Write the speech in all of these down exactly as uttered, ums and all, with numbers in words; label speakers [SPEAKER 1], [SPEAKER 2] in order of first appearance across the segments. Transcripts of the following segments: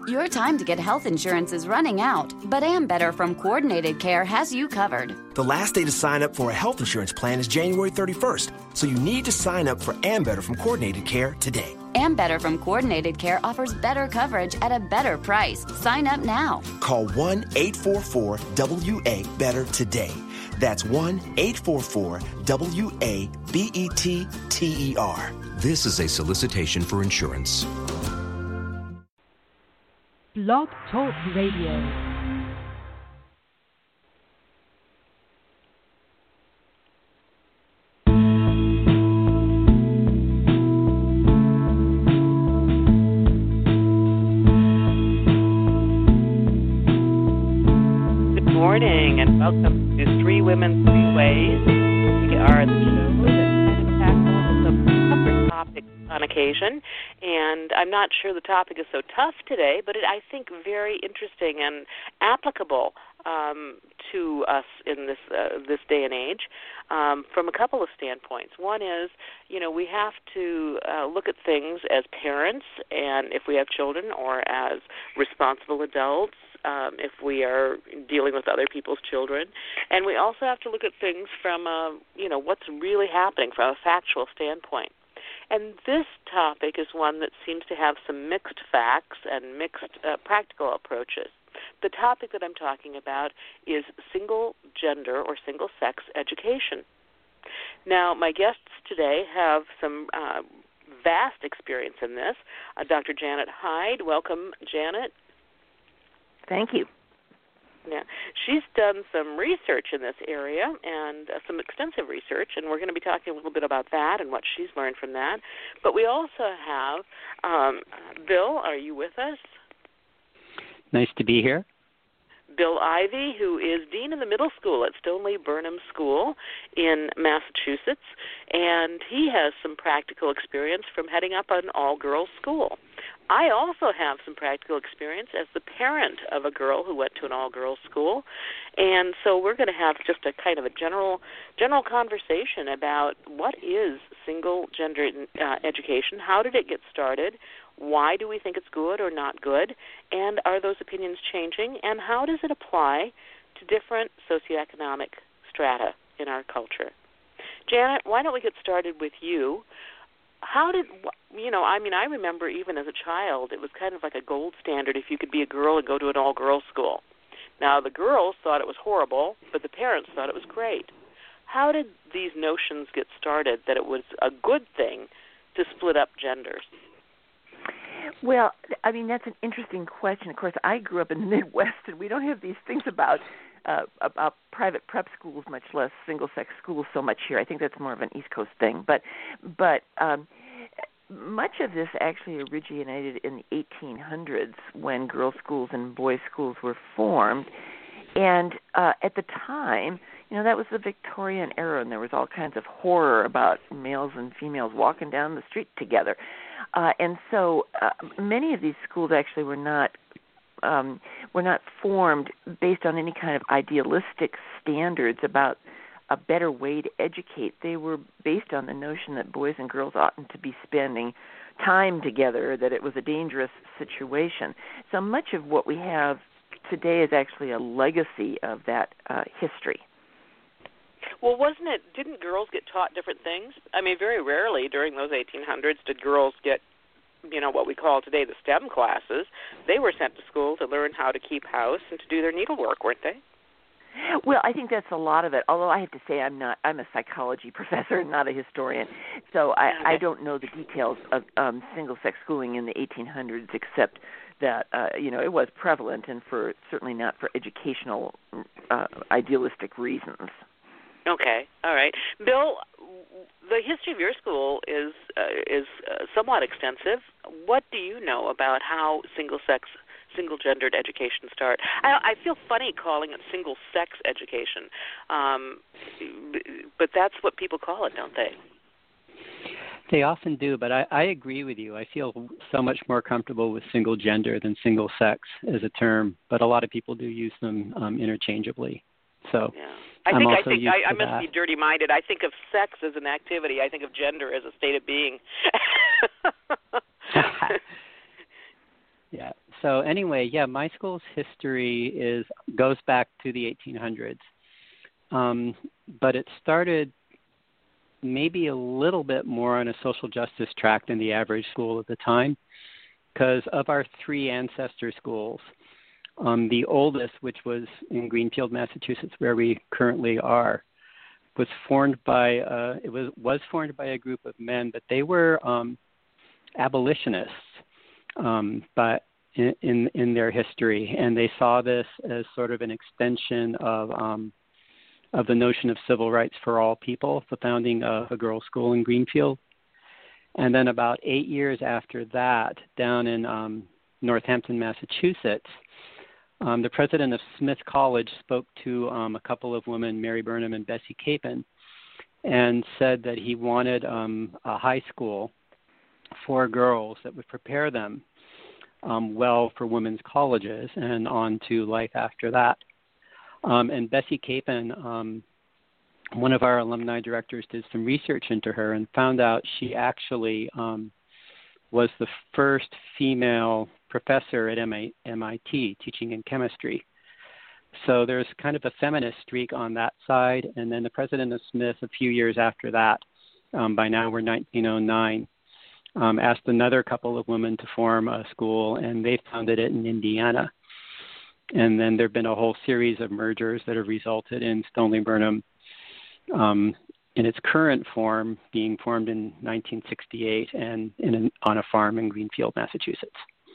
[SPEAKER 1] Your time to get health insurance is running out, but Ambetter from Coordinated Care has you covered.
[SPEAKER 2] The last day to sign up for a health insurance plan is January thirty-first, so you need to sign up for Ambetter from Coordinated Care today.
[SPEAKER 1] Ambetter from Coordinated Care offers better coverage at a better price. Sign up now.
[SPEAKER 2] Call one eight four four W A better today. That's one eight four four W A B E T T E R.
[SPEAKER 3] This is a solicitation for insurance.
[SPEAKER 4] Blog Talk Radio.
[SPEAKER 5] Morning and welcome to Three Women, Three Ways. We are the show that kind of tackles some tougher topics on occasion, and I'm not sure the topic is so tough today, but it, I think very interesting and applicable um, to us in this uh, this day and age um, from a couple of standpoints. One is, you know, we have to uh, look at things as parents and if we have children, or as responsible adults, Um, if we are dealing with other people's children. And we also have to look at things from, uh, you know, what's really happening from a factual standpoint. And this topic is one that seems to have some mixed facts and mixed uh, practical approaches. The topic that I'm talking about is single-gender or single-sex education. Now, my guests today have some uh, vast experience in this. Uh, Doctor Janet Hyde. Welcome, Janet.
[SPEAKER 6] Thank you.
[SPEAKER 5] Yeah, she's done some research in this area, and uh, some extensive research, and we're going to be talking a little bit about that and what she's learned from that. But we also have um, Bill. Are you with us?
[SPEAKER 7] Nice to be here.
[SPEAKER 5] Bill Ivey, who is Dean of the Middle School at Stoneleigh Burnham School in Massachusetts, and he has some practical experience from heading up an all-girls school. I also have some practical experience as the parent of a girl who went to an all-girls school, and so we're going to have just a kind of a general general conversation about what is single-gender uh, education, how did it get started, why do we think it's good or not good, and are those opinions changing, and how does it apply to different socioeconomic strata in our culture? Janet, why don't we get started with you? How did, you know, I mean, I remember even as a child, it was kind of like a gold standard if you could be a girl and go to an all-girls school. Now, the girls thought it was horrible, but the parents thought it was great. How did these notions get started that it was a good thing to split up genders?
[SPEAKER 6] Well, I mean, that's an interesting question. Of course, I grew up in the Midwest, and we don't have these things about uh, about private prep schools, much less single-sex schools, so much here. I think that's more of an East Coast thing. But, but um, much of this actually originated in the eighteen hundreds when girls' schools and boys' schools were formed. And uh, at the time, you know, that was the Victorian era, and there was all kinds of horror about males and females walking down the street together. Uh, and so uh, many of these schools actually were not um, were not formed based on any kind of idealistic standards about a better way to educate. They were based on the notion that boys and girls oughtn't to be spending time together, that it was a dangerous situation. So much of what we have today is actually a legacy of that uh, history.
[SPEAKER 5] Well, wasn't it, didn't girls get taught different things? I mean, very rarely during those eighteen hundreds did girls get, you know, what we call today the STEM classes. They were sent to school to learn how to keep house and to do their needlework, weren't they?
[SPEAKER 6] Well, I think that's a lot of it, although I have to say I'm not, I'm a psychology professor, not a historian, so I,
[SPEAKER 5] okay.
[SPEAKER 6] I don't know the details of um, single-sex schooling in the eighteen hundreds, except that, uh, you know, it was prevalent and for certainly not for educational uh, idealistic reasons.
[SPEAKER 5] Okay, all right. Bill, the history of your school is uh, is uh, somewhat extensive. What do you know about how single-sex, single-gendered education started? I, I feel funny calling it single-sex education, um, but that's what people call it, don't they?
[SPEAKER 7] They often do, but I, I agree with you. I feel so much more comfortable with single gender than single sex as a term, but a lot of people do use them um, interchangeably. So
[SPEAKER 5] yeah. I
[SPEAKER 7] I'm
[SPEAKER 5] think
[SPEAKER 7] also
[SPEAKER 5] I think
[SPEAKER 7] used
[SPEAKER 5] I, I
[SPEAKER 7] to
[SPEAKER 5] must
[SPEAKER 7] that.
[SPEAKER 5] be dirty-minded. I think of sex as an activity. I think of gender as a state of being.
[SPEAKER 7] Yeah. So anyway, yeah, my school's history is goes back to the eighteen hundreds, um, but it started maybe a little bit more on a social justice track than the average school at the time, because of our three ancestor schools, um, the oldest, which was in Greenfield, Massachusetts, where we currently are, was formed by uh, it was was formed by a group of men, but they were um, abolitionists. Um, but in, in in their history, and they saw this as sort of an extension of um, of the notion of civil rights for all people, the founding of a girls' school in Greenfield. And then about eight years after that, down in um, Northampton, Massachusetts, um, the president of Smith College spoke to um, a couple of women, Mary Burnham and Bessie Capon, and said that he wanted um, a high school for girls that would prepare them um, well for women's colleges and on to life after that. Um, and Bessie Capon, um, one of our alumni directors, did some research into her and found out she actually um, was the first female professor at M I T teaching in chemistry. So there's kind of a feminist streak on that side. And then the president of Smith, a few years after that, um, by now we're nineteen oh nine, Um, asked another couple of women to form a school, and they founded it in Indiana. And then there have been a whole series of mergers that have resulted in Stoneleigh Burnham um, in its current form being formed in nineteen sixty-eight and in an, on a farm in Greenfield, Massachusetts.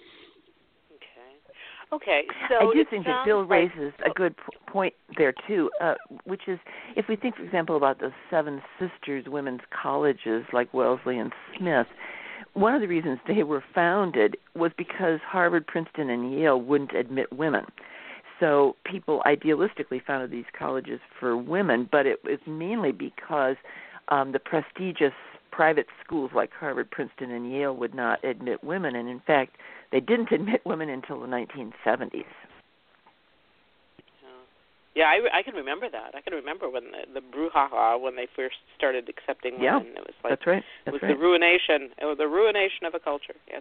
[SPEAKER 5] Okay. Okay. So
[SPEAKER 6] I do think that Bill
[SPEAKER 5] like,
[SPEAKER 6] raises a good p- point there, too, uh, which is if we think, for example, about the Seven Sisters women's colleges like Wellesley and Smith, one of the reasons they were founded was because Harvard, Princeton, and Yale wouldn't admit women. So people idealistically founded these colleges for women, but it was mainly because um, the prestigious private schools like Harvard, Princeton, and Yale would not admit women. And, in fact, they didn't admit women until the nineteen seventies.
[SPEAKER 5] Yeah, I, I can remember that. I can remember when the, the brouhaha when they first started accepting
[SPEAKER 6] yeah,
[SPEAKER 5] women. It was like
[SPEAKER 6] that's right. That's
[SPEAKER 5] it was
[SPEAKER 6] right.
[SPEAKER 5] the ruination. It was the ruination of a culture. Yes.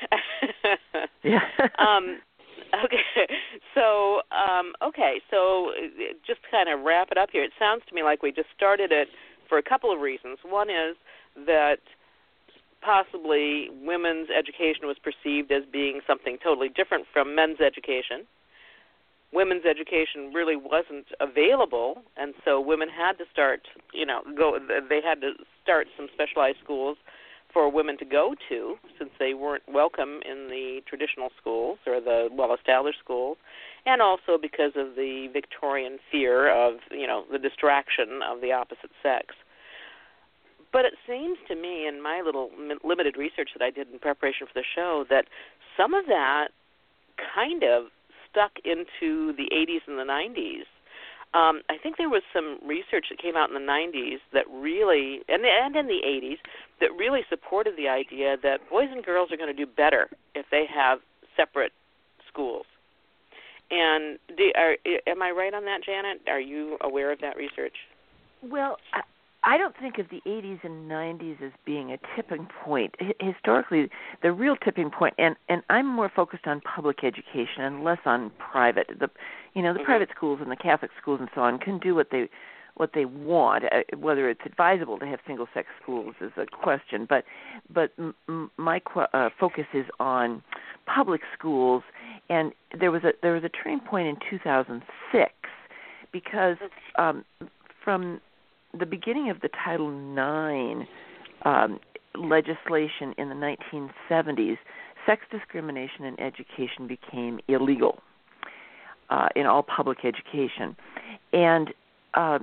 [SPEAKER 6] yeah.
[SPEAKER 5] um, okay. So um, okay. So just to kind of wrap it up here, it sounds to me like we just started it for a couple of reasons. One is that possibly women's education was perceived as being something totally different from men's education. Women's education really wasn't available, and so women had to start, you know, go. They had to start some specialized schools for women to go to, since they weren't welcome in the traditional schools or the well-established schools, and also because of the Victorian fear of, you know, the distraction of the opposite sex. But it seems to me, in my little limited research that I did in preparation for the show, that some of that kind of stuck into the eighties and the nineties. Um, I think there was some research that came out in the nineties that really, and, and in the eighties, that really supported the idea that boys and girls are going to do better if they have separate schools. And do, are, am I right on that, Janet? Are you aware of that research?
[SPEAKER 6] Well, I, I don't think of the eighties and nineties as being a tipping point. H- historically, the real tipping point, and, and I'm more focused on public education and less on private. The, you know, the
[SPEAKER 5] mm-hmm.
[SPEAKER 6] private schools and the Catholic schools and so on can do what they what they want. Uh, whether it's advisable to have single-sex schools is a question. But but m- m- my qu- uh, focus is on public schools, and there was a there was a turning point in two thousand six because um, from the beginning of the Title nine um, legislation in the nineteen seventies, sex discrimination in education became illegal uh, in all public education, and uh,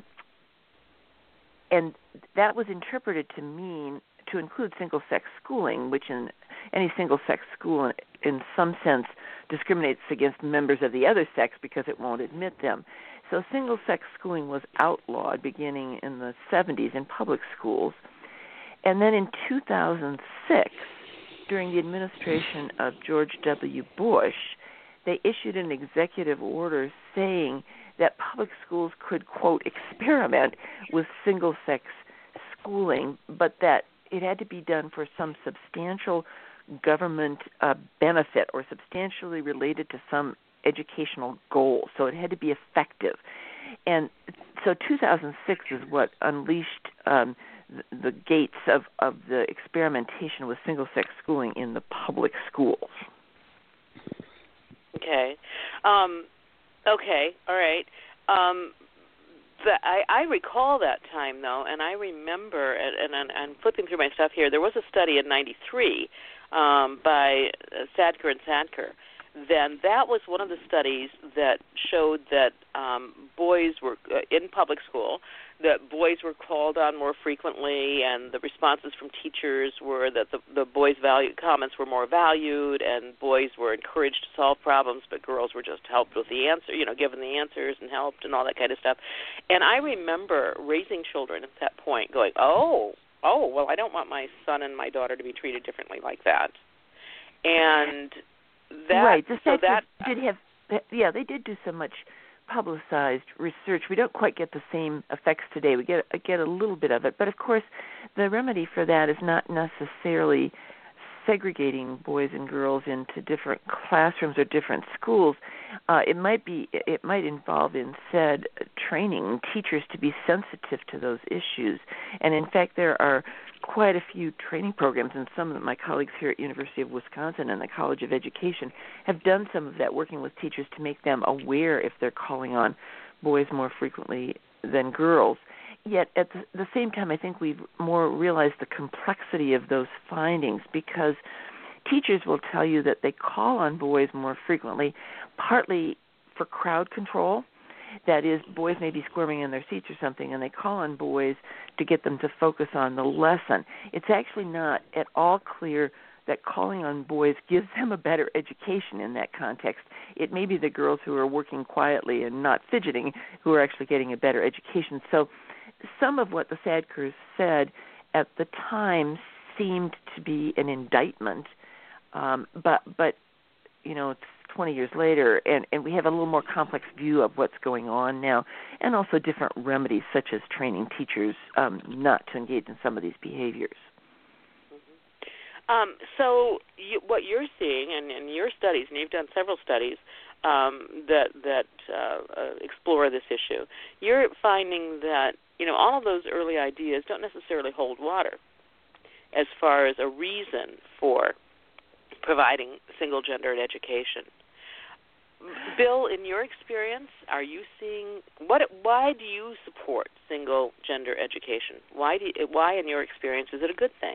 [SPEAKER 6] and that was interpreted to mean to include single-sex schooling, which in any single-sex school, in, in some sense, discriminates against members of the other sex because it won't admit them. So single-sex schooling was outlawed beginning in the seventies in public schools. And then in two thousand six, during the administration of George W. Bush, they issued an executive order saying that public schools could, quote, experiment with single-sex schooling, but that it had to be done for some substantial government uh, benefit or substantially related to some educational goal. So it had to be effective. And so two thousand six is what unleashed um, the, the gates of, of the experimentation with single-sex schooling in the public schools.
[SPEAKER 5] Okay. Um, okay, all right. Um, the, I, I recall that time, though, and I remember, and, and I'm flipping through my stuff here, there was a study in ninety-three um, by Sadker and Sadker. Then that was one of the studies that showed that um, boys were, uh, in public school, that boys were called on more frequently, and the responses from teachers were that the, the boys' value, comments were more valued, and boys were encouraged to solve problems, but girls were just helped with the answer, you know, given the answers and helped and all that kind of stuff. And I remember raising children at that point going, oh, oh, well, I don't want my son and my daughter to be treated differently like that. And that,
[SPEAKER 6] right, the
[SPEAKER 5] so that
[SPEAKER 6] did have, yeah, they did do so much publicized research. We don't quite get the same effects today. We get get a little bit of it, but of course, the remedy for that is not necessarily segregating boys and girls into different classrooms or different schools. Uh, it might be, it might involve instead training teachers to be sensitive to those issues. And in fact, there are quite a few training programs, and some of my colleagues here at University of Wisconsin and the College of Education have done some of that, working with teachers to make them aware if they're calling on boys more frequently than girls. Yet at the, the same time, I think we've more realized the complexity of those findings, because teachers will tell you that they call on boys more frequently, partly for crowd control. That is, boys may be squirming in their seats or something, and they call on boys to get them to focus on the lesson. It's actually not at all clear that calling on boys gives them a better education in that context. It may be the girls who are working quietly and not fidgeting who are actually getting a better education. So some of what the Sadkers said at the time seemed to be an indictment, um, but, but you know, it's twenty years later, and, and we have a little more complex view of what's going on now, and also different remedies such as training teachers um, not to engage in some of these behaviors.
[SPEAKER 5] Mm-hmm. Um, so you, what you're seeing in, in your studies, and you've done several studies um, that, that uh, uh, explore this issue, you're finding that, you know, all of those early ideas don't necessarily hold water as far as a reason for providing single-gendered education. Bill, in your experience, are you seeing what? Why do you support single-gender education? Why do? You, why, in your experience, is it a good thing?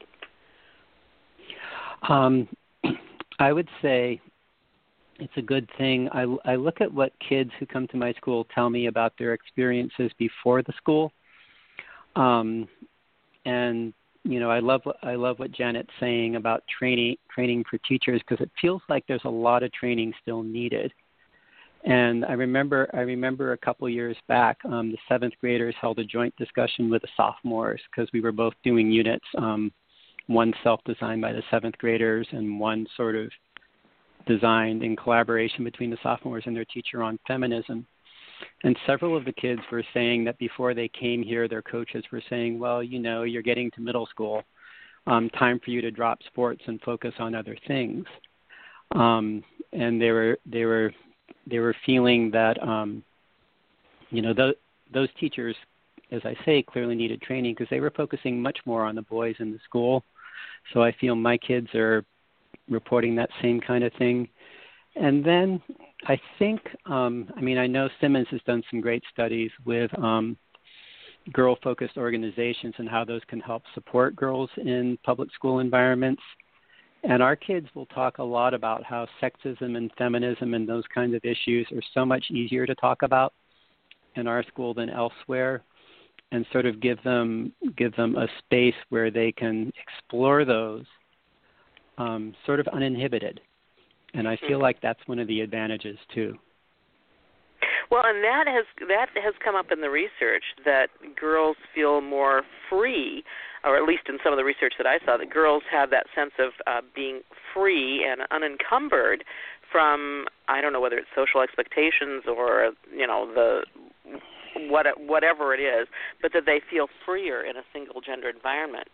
[SPEAKER 7] Um, I would say it's a good thing. I, I look at what kids who come to my school tell me about their experiences before the school, um, and you know, I love what I love what Janet's saying about training training for teachers, because it feels like there's a lot of training still needed. And I remember I remember a couple years back, um, the seventh graders held a joint discussion with the sophomores, because we were both doing units, um, one self-designed by the seventh graders and one sort of designed in collaboration between the sophomores and their teacher on feminism. And several of the kids were saying that before they came here, their coaches were saying, well, you know, you're getting to middle school, um, time for you to drop sports and focus on other things. Um, and they were they were they were feeling that, um, you know, th- those teachers, as I say, clearly needed training, because they were focusing much more on the boys in the school. So I feel my kids are reporting that same kind of thing. And then I think, um, I mean, I know Simmons has done some great studies with um, girl-focused organizations and how those can help support girls in public school environments. And our kids will talk a lot about how sexism and feminism and those kinds of issues are so much easier to talk about in our school than elsewhere, and sort of give them give them a space where they can explore those um, sort of uninhibited. And I feel like that's one of the advantages too.
[SPEAKER 5] Well, and that has that has come up in the research, that girls feel more free, or at least in some of the research that I saw, that girls have that sense of uh, being free and unencumbered from, I don't know whether it's social expectations or, you know, the what, whatever it is, but that they feel freer in a single-gender environment.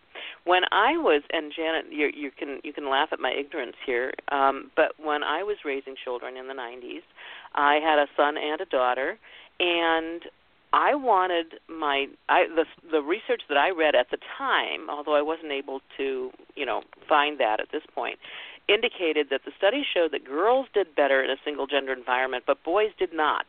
[SPEAKER 5] When I was, and Janet, you, you can you can laugh at my ignorance here, um, but when I was raising children in the nineties, I had a son and a daughter, and I wanted my I, the the research that I read at the time, although I wasn't able to you know find that at this point, indicated that the studies showed that girls did better in a single gender environment, but boys did not.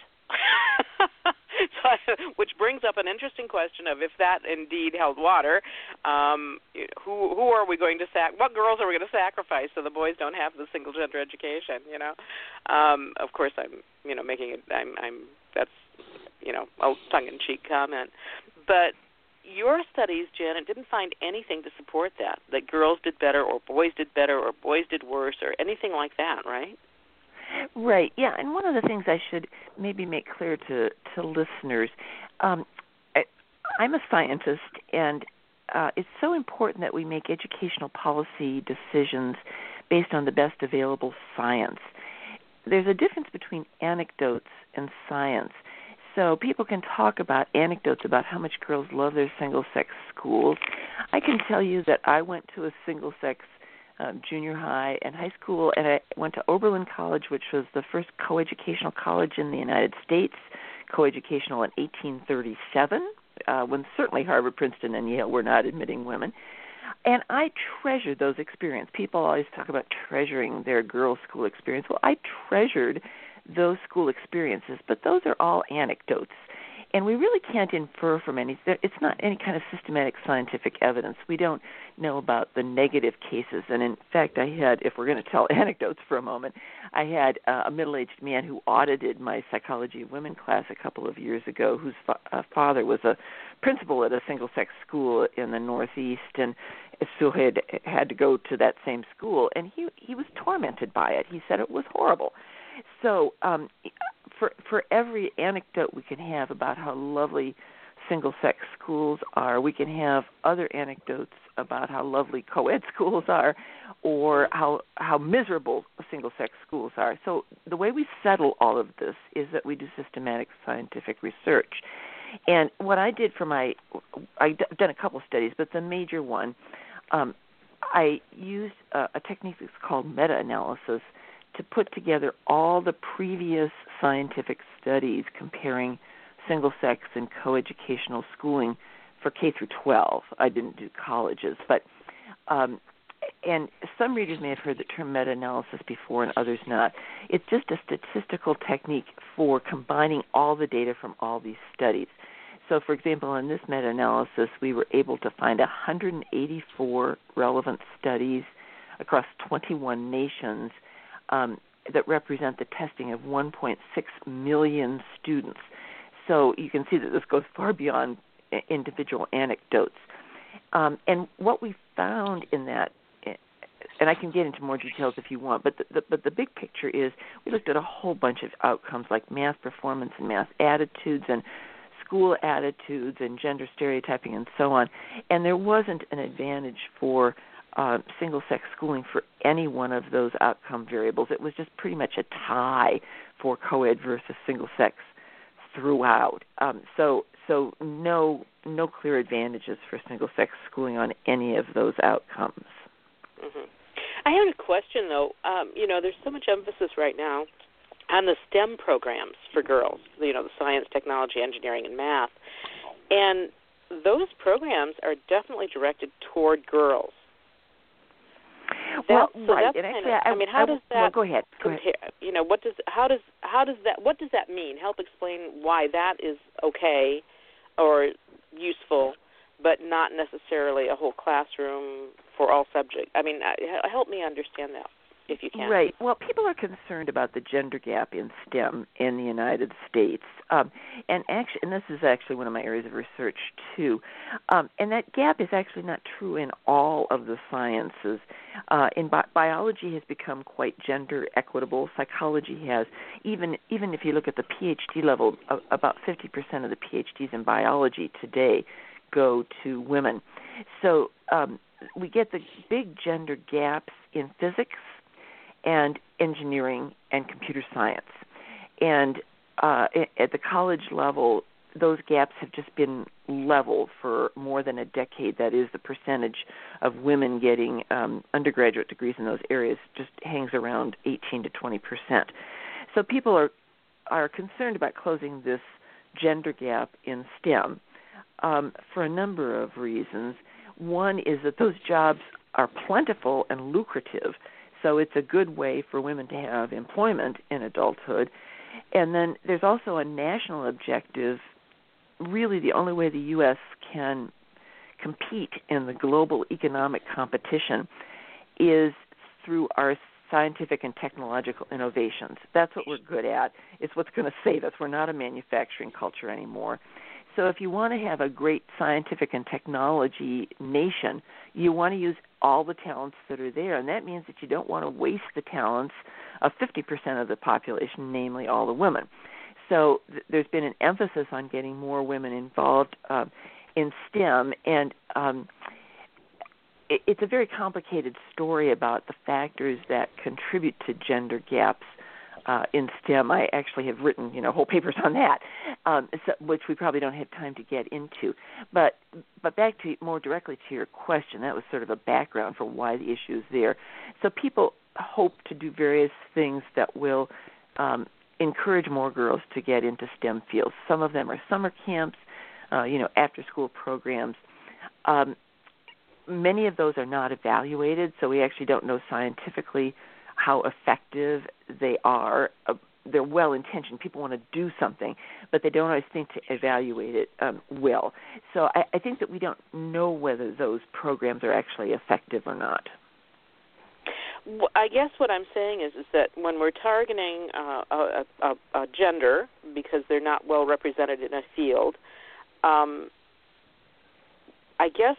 [SPEAKER 5] So, which brings up an interesting question of if that indeed held water, um, who who are we going to sac? What girls are we going to sacrifice so the boys don't have the single gender education? You know, um, of course I'm you know making it. I'm, I'm that's you know a tongue-in-cheek comment, but your studies, Janet, didn't find anything to support that that girls did better or boys did better or boys did worse or anything like that, right?
[SPEAKER 6] Right, yeah, and one of the things I should maybe make clear to, to listeners, um, I, I'm a scientist, and uh, it's so important that we make educational policy decisions based on the best available science. There's a difference between anecdotes and science. So people can talk about anecdotes about how much girls love their single-sex schools. I can tell you that I went to a single-sex Um, junior high and high school, and I went to Oberlin College, which was the first coeducational college in the United States, coeducational in eighteen thirty-seven, uh, when certainly Harvard, Princeton, and Yale were not admitting women. And I treasured those experiences. People always talk about treasuring their girls' school experience. Well, I treasured those school experiences, but those are all anecdotes. And we really can't infer from any, it's not any kind of systematic scientific evidence. We don't know about the negative cases. And in fact, I had, if we're going to tell anecdotes for a moment, I had uh, a middle-aged man who audited my Psychology of Women class a couple of years ago, whose fa- uh, father was a principal at a single-sex school in the Northeast, and so had had to go to that same school. And he, he was tormented by it. He said it was horrible. So um, for for every anecdote we can have about how lovely single-sex schools are, we can have other anecdotes about how lovely co-ed schools are or how how miserable single-sex schools are. So the way we settle all of this is that we do systematic scientific research. And what I did for my, I've done a couple studies, but the major one, um, I used a, a technique that's called meta-analysis to put together all the previous scientific studies comparing single-sex and coeducational schooling for K through twelve. I didn't do colleges, but um, and some readers may have heard the term meta-analysis before and others not. It's just a statistical technique for combining all the data from all these studies. So, for example, in this meta-analysis, we were able to find one hundred eighty-four relevant studies across twenty-one nations Um, that represent the testing of one point six million students. So you can see that this goes far beyond individual anecdotes. Um, and what we found in that, and I can get into more details if you want, but the, the, but the big picture is we looked at a whole bunch of outcomes like math performance and math attitudes and school attitudes and gender stereotyping and so on. And there wasn't an advantage for Uh, single-sex schooling for any one of those outcome variables. It was just pretty much a tie for co-ed versus single-sex throughout. Um, so, so no, no clear advantages for single-sex schooling on any of those outcomes.
[SPEAKER 5] Mm-hmm. I have a question, though. Um, you know, there's so much emphasis right now on the STEM programs for girls. You know, the science, technology, engineering, and math, and those programs are definitely directed toward girls.
[SPEAKER 6] Well,
[SPEAKER 5] that, so
[SPEAKER 6] right.
[SPEAKER 5] That's
[SPEAKER 6] and
[SPEAKER 5] kind
[SPEAKER 6] actually,
[SPEAKER 5] of,
[SPEAKER 6] I,
[SPEAKER 5] I mean, how
[SPEAKER 6] I,
[SPEAKER 5] does that
[SPEAKER 6] well, go ahead. Go
[SPEAKER 5] compare?
[SPEAKER 6] ahead.
[SPEAKER 5] You know, what does how does how does that what does that mean? Help explain why that is okay or useful, but not necessarily a whole classroom for all subjects. I mean, help me understand that, if you can.
[SPEAKER 6] Right. Well, people are concerned about the gender gap in STEM in the United States, um, and actually, and this is actually one of my areas of research too. Um, and that gap is actually not true in all of the sciences. Uh, in bi- biology has become quite gender equitable. Psychology has. Even even if you look at the PhD level, uh, about fifty percent of the PhDs in biology today go to women. So um, we get the big gender gaps in physics and engineering and computer science. And uh, at the college level, those gaps have just been level for more than a decade. That is, the percentage of women getting um, undergraduate degrees in those areas just hangs around eighteen to twenty percent. So people are are concerned about closing this gender gap in STEM um, for a number of reasons. One is that those jobs are plentiful and lucrative, so it's a good way for women to have employment in adulthood. And then there's also a national objective. Really, the only way the U S can compete in the global economic competition is through our scientific and technological innovations. That's what we're good at. It's what's going to save us. We're not a manufacturing culture anymore. So if you want to have a great scientific and technology nation, you want to use all the talents that are there, and that means that you don't want to waste the talents of fifty percent of the population, namely all the women. So th- there's been an emphasis on getting more women involved uh, in STEM, and um, it, it's a very complicated story about the factors that contribute to gender gaps uh, in STEM. I actually have written, you know, whole papers on that, um, so, which we probably don't have time to get into. But but back to more directly to your question, that was sort of a background for why the issue is there. So people hope to do various things that will um, encourage more girls to get into STEM fields. Some of them are summer camps, uh, you know, after-school programs. Um, many of those are not evaluated, so we actually don't know scientifically how effective they are. Uh, they're well-intentioned. People want to do something, but they don't always think to evaluate it um, well. So I, I think that we don't know whether those programs are actually effective or not.
[SPEAKER 5] I guess what I'm saying is is that when we're targeting uh, a, a, a gender because they're not well represented in a field, um, I guess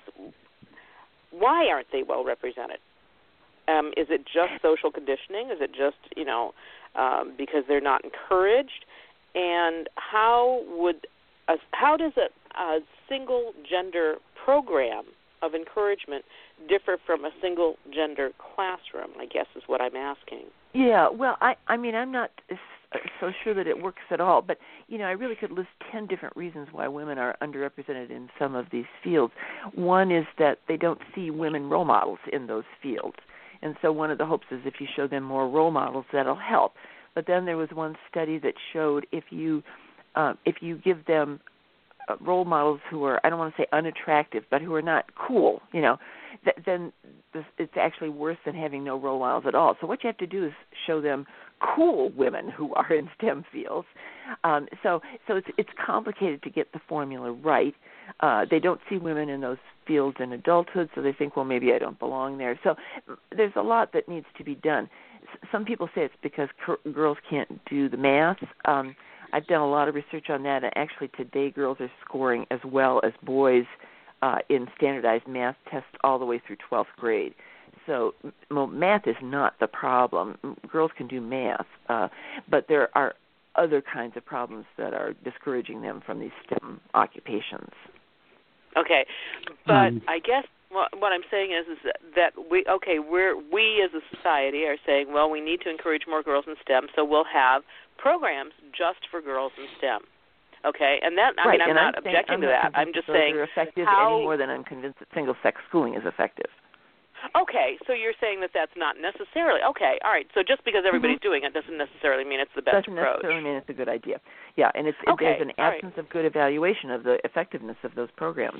[SPEAKER 5] why aren't they well represented? Um, is it just social conditioning? Is it just, you know, um, because they're not encouraged? And how would a, how does a, a single gender program of encouragement differ from a single gender classroom, I guess is what I'm asking.
[SPEAKER 6] Yeah, well, I, I mean, I'm not so sure that it works at all, but, you know, I really could list ten different reasons why women are underrepresented in some of these fields. One is that they don't see women role models in those fields, and so one of the hopes is if you show them more role models, that'll help. But then there was one study that showed if you uh, if you give them uh, role models who are, I don't want to say unattractive, but who are not cool, you know, th- then this, it's actually worse than having no role models at all. So what you have to do is show them cool women who are in STEM fields. Um, so so it's it's complicated to get the formula right. Uh, they don't see women in those fields in adulthood, so they think, well, maybe I don't belong there. So there's a lot that needs to be done. S- some people say it's because cur- girls can't do the math. Um, I've done a lot of research on that, and actually today girls are scoring as well as boys uh, in standardized math tests all the way through twelfth grade. So well, math is not the problem. Girls can do math, uh, but there are other kinds of problems that are discouraging them from these STEM occupations.
[SPEAKER 5] Okay, but
[SPEAKER 7] Um,
[SPEAKER 5] I guess what, what I'm saying is, is that, that we okay, we're we as a society are saying, well, we need to encourage more girls in STEM, so we'll have programs just for girls in STEM. Okay, and that I
[SPEAKER 6] right.
[SPEAKER 5] mean, I'm
[SPEAKER 6] and
[SPEAKER 5] not
[SPEAKER 6] I'm saying,
[SPEAKER 5] objecting
[SPEAKER 6] I'm
[SPEAKER 5] to
[SPEAKER 6] not
[SPEAKER 5] that. I'm just
[SPEAKER 6] those
[SPEAKER 5] saying
[SPEAKER 6] are effective
[SPEAKER 5] how,
[SPEAKER 6] any more than I'm convinced that single-sex schooling is effective.
[SPEAKER 5] Okay, so you're saying that that's not necessarily okay. All right, so just because everybody's
[SPEAKER 6] Mm-hmm.
[SPEAKER 5] doing it doesn't necessarily mean it's the best
[SPEAKER 6] Doesn't
[SPEAKER 5] approach.
[SPEAKER 6] necessarily mean it's a good idea. Yeah, and it's
[SPEAKER 5] Okay,
[SPEAKER 6] there's an
[SPEAKER 5] all right.
[SPEAKER 6] absence of good evaluation of the effectiveness of those programs.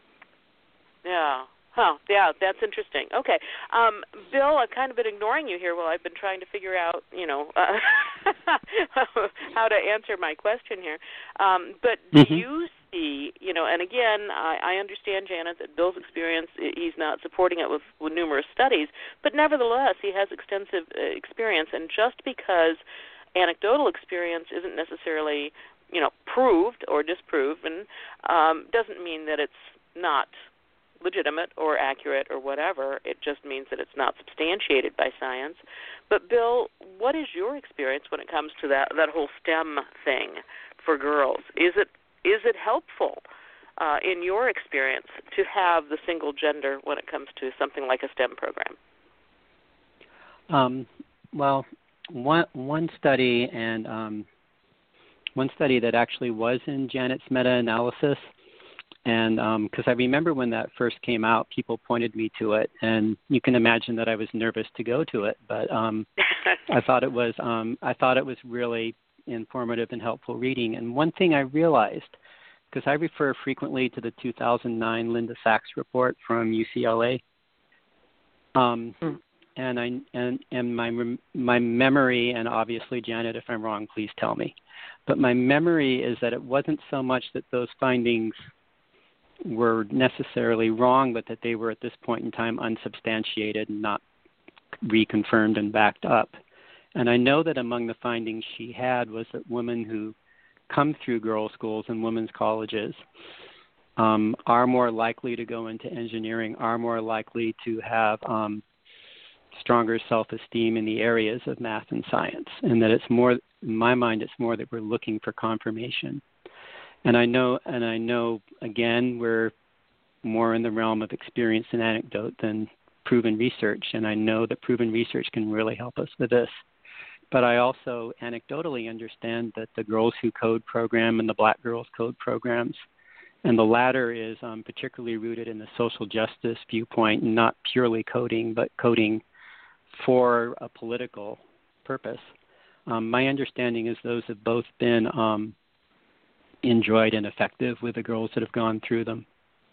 [SPEAKER 5] Yeah. Huh. Yeah, that's interesting. Okay. Um, Bill, I've kind of been ignoring you here while I've been trying to figure out, you know, uh, how to answer my question here. Um, but do
[SPEAKER 7] Mm-hmm.
[SPEAKER 5] you see, you know, and again, I, I understand, Janet, that Bill's experience, he's not supporting it with, with numerous studies, but nevertheless, he has extensive uh, experience. And just because anecdotal experience isn't necessarily, you know, proved or disproven, um, doesn't mean that it's not legitimate or accurate or whatever. It just means that it's not substantiated by science. But Bill, what is your experience when it comes to that that whole STEM thing for girls? Is it is it helpful uh, in your experience to have the single gender when it comes to something like a STEM program?
[SPEAKER 7] Um, well, one one study, and um, one study that actually was in Janet's meta-analysis. And because um, I remember when that first came out, people pointed me to it, and you can imagine that I was nervous to go to it. But um, I thought it was um, I thought it was really informative and helpful reading. And one thing I realized, because I refer frequently to the two thousand nine Linda Sachs report from U C L A, um, mm. and I and and my my memory, and obviously Janet, if I'm wrong, please tell me. But my memory is that it wasn't so much that those findings were necessarily wrong, but that they were at this point in time unsubstantiated and not reconfirmed and backed up. And I know that among the findings she had was that women who come through girls' schools and women's colleges um, are more likely to go into engineering, are more likely to have um, stronger self-esteem in the areas of math and science, and that it's more, in my mind, it's more that we're looking for confirmation. And I know, and I know, again, we're more in the realm of experience and anecdote than proven research, and I know that proven research can really help us with this. But I also anecdotally understand that the Girls Who Code program and the Black Girls Code programs, and the latter is um, particularly rooted in the social justice viewpoint, not purely coding, but coding for a political purpose. Um, my understanding is those have both been um, enjoyed and effective with the girls that have gone through them.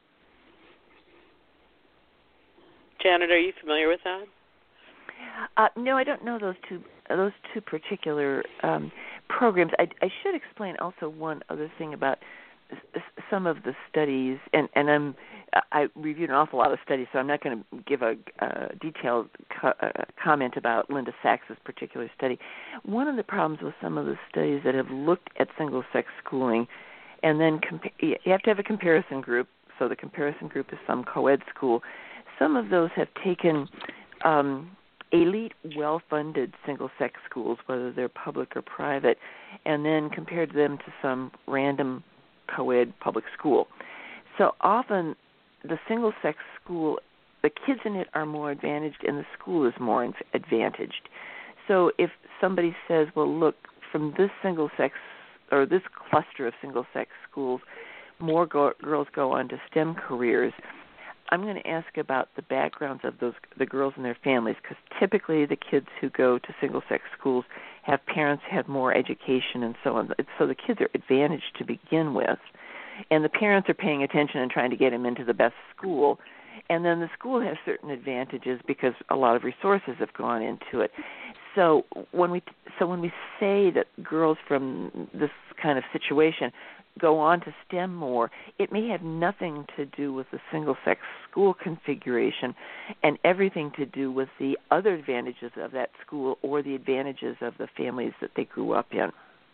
[SPEAKER 5] Janet, are you familiar with that?
[SPEAKER 6] Uh, no, I don't know those two those two particular um, programs. I, I should explain also one other thing about s- some of the studies, and, and I'm I reviewed an awful lot of studies, so I'm not going to give a uh, detailed co- uh, comment about Linda Sachs' particular study. One of the problems with some of the studies that have looked at single-sex schooling, and then compa- you have to have a comparison group, so the comparison group is some co-ed school. Some of those have taken um, elite, well-funded single-sex schools, whether they're public or private, and then compared them to some random co-ed public school. So often the single-sex school, the kids in it are more advantaged and the school is more advantaged. So if somebody says, well, look, from this single-sex or this cluster of single-sex schools, more go- girls go on to STEM careers, I'm going to ask about the backgrounds of those the girls and their families, because typically the kids who go to single-sex schools have parents who have more education and so on. So the kids are advantaged to begin with, and the parents are paying attention and trying to get them into the best school. And then the school has certain advantages because a lot of resources have gone into it. So when we so when we say that girls from this kind of situation go on to STEM more, it may have nothing to do with the single-sex school configuration and everything to do with the other advantages of that school or the advantages of the families that they grew up in.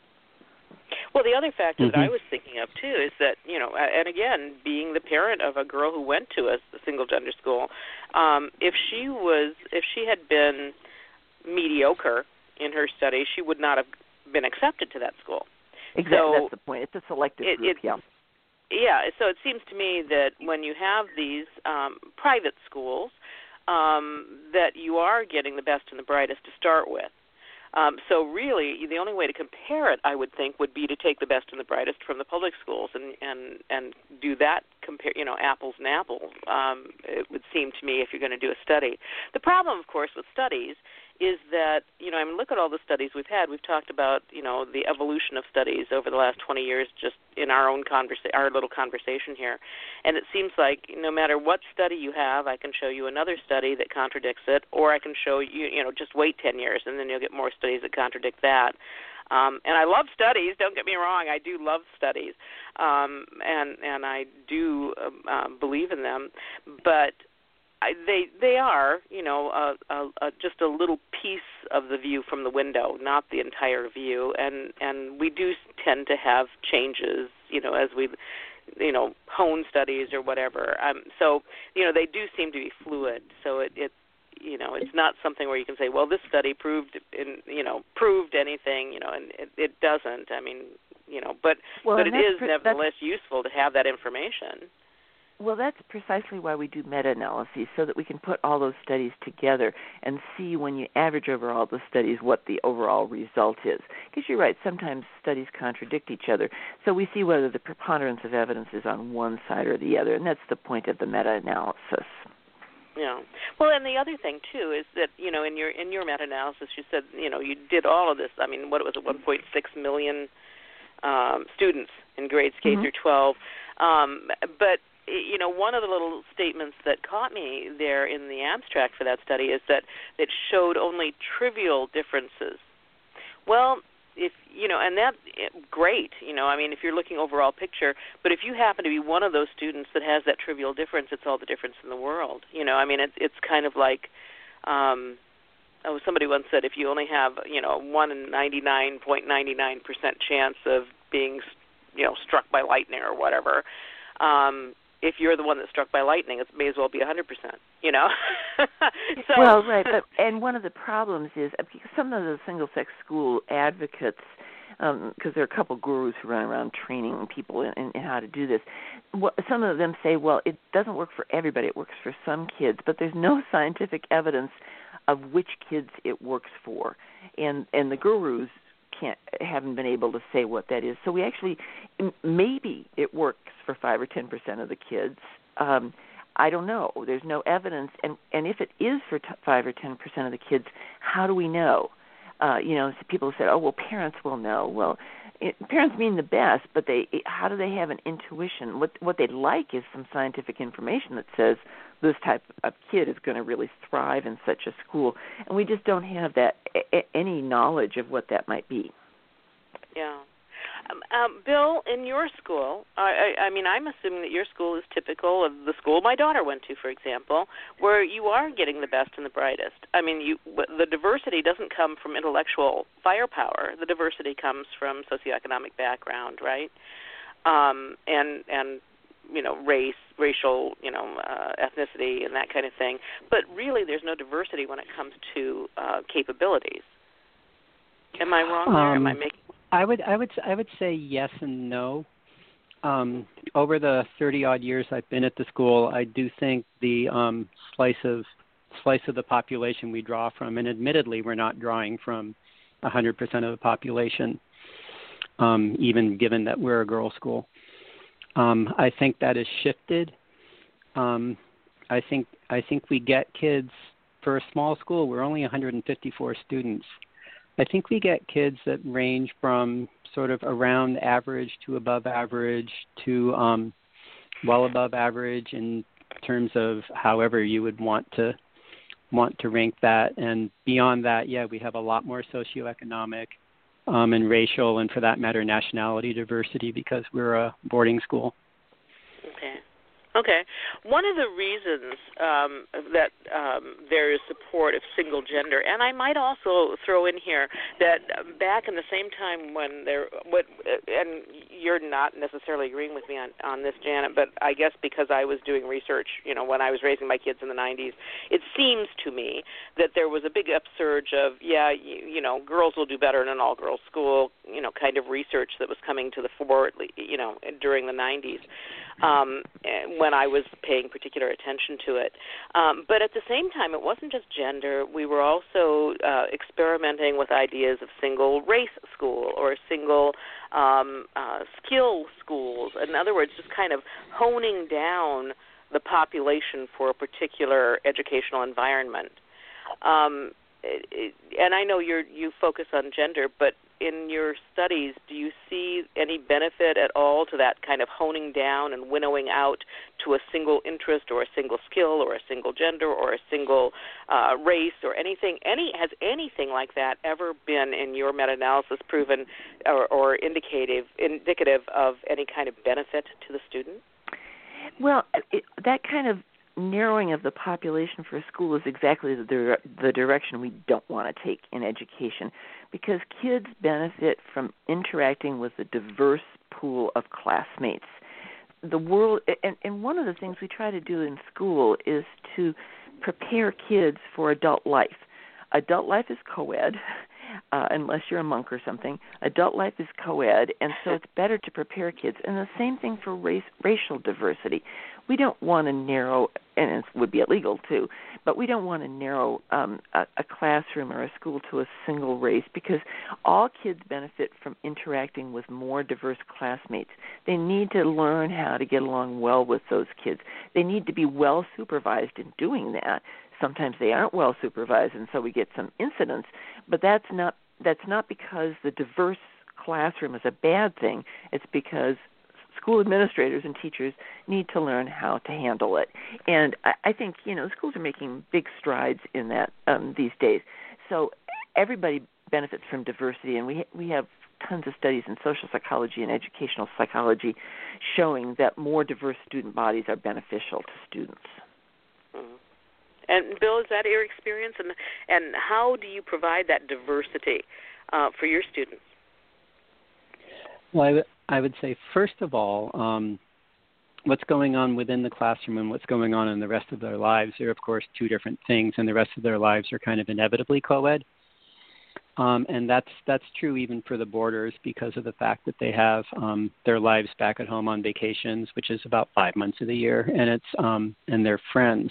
[SPEAKER 5] Well, the other factor
[SPEAKER 7] mm-hmm.
[SPEAKER 5] that I was thinking of, too, is that, you know, and again, being the parent of a girl who went to a single-gender school, um, if she was, if she had been mediocre in her studies, she would not have been accepted to that school.
[SPEAKER 6] Exactly,
[SPEAKER 5] so
[SPEAKER 6] that's the point. It's a selective
[SPEAKER 5] it,
[SPEAKER 6] group,
[SPEAKER 5] it,
[SPEAKER 6] yeah.
[SPEAKER 5] Yeah, so it seems to me that when you have these um, private schools, um, that you are getting the best and the brightest to start with. Um, so really, the only way to compare it, I would think, would be to take the best and the brightest from the public schools and and, and do that, compare, you know, apples and apples, um, it would seem to me, if you're going to do a study. The problem, of course, with studies is that, you know, I mean, look at all the studies we've had. We've talked about, you know, the evolution of studies over the last twenty years just in our own conversa- our little conversation here. And it seems like no matter what study you have, I can show you another study that contradicts it, or I can show you, you know, just wait ten years and then you'll get more studies that contradict that. Um, and I love studies, don't get me wrong. I do love studies, um, and, and I do uh, uh, believe in them. But I, they they are, you know, uh, uh, uh, just a little piece of the view from the window, not the entire view. And, and we do tend to have changes, you know, as we, you know, hone studies or whatever. Um, so, you know, they do seem to be fluid. So it, it, you know, it's not something where you can say, well, this study proved, in, you know, proved anything, you know, and it, it doesn't. I mean, you know, but
[SPEAKER 6] well,
[SPEAKER 5] but it is
[SPEAKER 6] pre-
[SPEAKER 5] nevertheless useful to have that information.
[SPEAKER 6] Well, that's precisely why we do meta-analyses, so that we can put all those studies together and see when you average over all the studies what the overall result is. Because you're right, sometimes studies contradict each other. So we see whether the preponderance of evidence is on one side or the other, and that's the point of the meta-analysis.
[SPEAKER 5] Yeah. Well, and the other thing too is that, you know, in your in your meta-analysis, you said, you know, you did all of this. I mean, what was it, one point six million um, students in grades K mm-hmm. through twelve. Um, but you know, one of the little statements that caught me there in the abstract for that study is that it showed only trivial differences. Well, if you know, and that great, you know, I mean, if you're looking overall picture, but if you happen to be one of those students that has that trivial difference, it's all the difference in the world. You know, I mean, it's it's kind of like, um, oh, somebody once said, if you only have, you know, one in ninety-nine point nine nine percent chance of being, you know, struck by lightning or whatever. Um, if you're the one that's struck by lightning, it may as well be one hundred percent, you know? so,
[SPEAKER 6] well, right, but, and one of the problems is, because some of the single-sex school advocates, because um, there are a couple gurus who run around training people in, in, in how to do this, what, some of them say, well, it doesn't work for everybody, it works for some kids, but there's no scientific evidence of which kids it works for. And, and the gurus can't haven't been able to say what that is. So we actually, maybe it works for five or ten percent of the kids. Um, I don't know. There's no evidence. And, and if it is for t- five or ten percent of the kids, how do we know? Uh, you know, so people said, oh, well, parents will know. Well, it, parents mean the best, but they how do they have an intuition? What what they'd like is some scientific information that says this type of kid is going to really thrive in such a school, and we just don't have that a- any knowledge of what that might be.
[SPEAKER 5] Yeah. Um, um, Bill, in your school, I, I, I mean, I'm assuming that your school is typical of the school my daughter went to, for example, where you are getting the best and the brightest. I mean, you, the diversity doesn't come from intellectual firepower. The diversity comes from socioeconomic background, right? Um, and and you know, race, racial, you know, uh, ethnicity, and that kind of thing. But really, there's no diversity when it comes to uh, capabilities. Am I wrong there?
[SPEAKER 7] Um,
[SPEAKER 5] Am I making?
[SPEAKER 7] I would, I would, I would say yes and no. Um, over the thirty odd years I've been at the school, I do think the um, slice of slice of the population we draw from, and admittedly, we're not drawing from one hundred percent of the population, um, even given that we're a girls' school. Um, I think that has shifted. Um, I think I think we get kids for a small school. We're only one hundred fifty-four students. I think we get kids that range from sort of around average to above average to um, well above average in terms of however you would want to want to rank that. And beyond that, yeah, we have a lot more socioeconomic um, and racial, and for that matter, nationality diversity because we're a boarding school.
[SPEAKER 5] Okay. Okay. One of the reasons um, that um, there is support of single gender, and I might also throw in here that back in the same time when there, what, and you're not necessarily agreeing with me on, on this, Janet, but I guess because I was doing research, you know, when I was raising my kids in the nineties, it seems to me that there was a big upsurge of, yeah, you, you know, girls will do better in an all-girls school, you know, kind of research that was coming to the fore, you know, during the nineties. Um, when I was paying particular attention to it. Um, but at the same time, it wasn't just gender. We were also uh, experimenting with ideas of single race school or single um, uh, skill schools. In other words, just kind of honing down the population for a particular educational environment. Um, it, it, and I know you're, you focus on gender, but in your studies, do you see any benefit at all to that kind of honing down and winnowing out to a single interest or a single skill or a single gender or a single uh, race or anything? Any has anything like that ever been in your meta-analysis proven or, or indicative indicative of any kind of benefit to the student?
[SPEAKER 6] Well, it, that kind of narrowing of the population for a school is exactly the, the direction we don't want to take in education, because kids benefit from interacting with a diverse pool of classmates. The world, and, and one of the things we try to do in school is to prepare kids for adult life. Adult life is co-ed. uh, unless you're a monk or something. Adult life is co-ed, and so it's better to prepare kids. And the same thing for race, racial diversity. We don't want to narrow, and it would be illegal too, but we don't want to narrow um, a, a classroom or a school to a single race, because all kids benefit from interacting with more diverse classmates. They need to learn how to get along well with those kids. They need to be well supervised in doing that. Sometimes they aren't well supervised, and so we get some incidents, but that's not that's not because the diverse classroom is a bad thing. It's because school administrators and teachers need to learn how to handle it. And I, I think, you know, schools are making big strides in that um, these days. So everybody benefits from diversity, and we we have tons of studies in social psychology and educational psychology showing that more diverse student bodies are beneficial to students.
[SPEAKER 5] Mm-hmm. And Bill, is that your experience, and and how do you provide that diversity uh, for your students?
[SPEAKER 7] Well, I, w- I would say, first of all, um, what's going on within the classroom and what's going on in the rest of their lives are, of course, two different things, and the rest of their lives are kind of inevitably co-ed. Um, and that's that's true even for the boarders, because of the fact that they have um, their lives back at home on vacations, which is about five months of the year, and it's um, and their friends.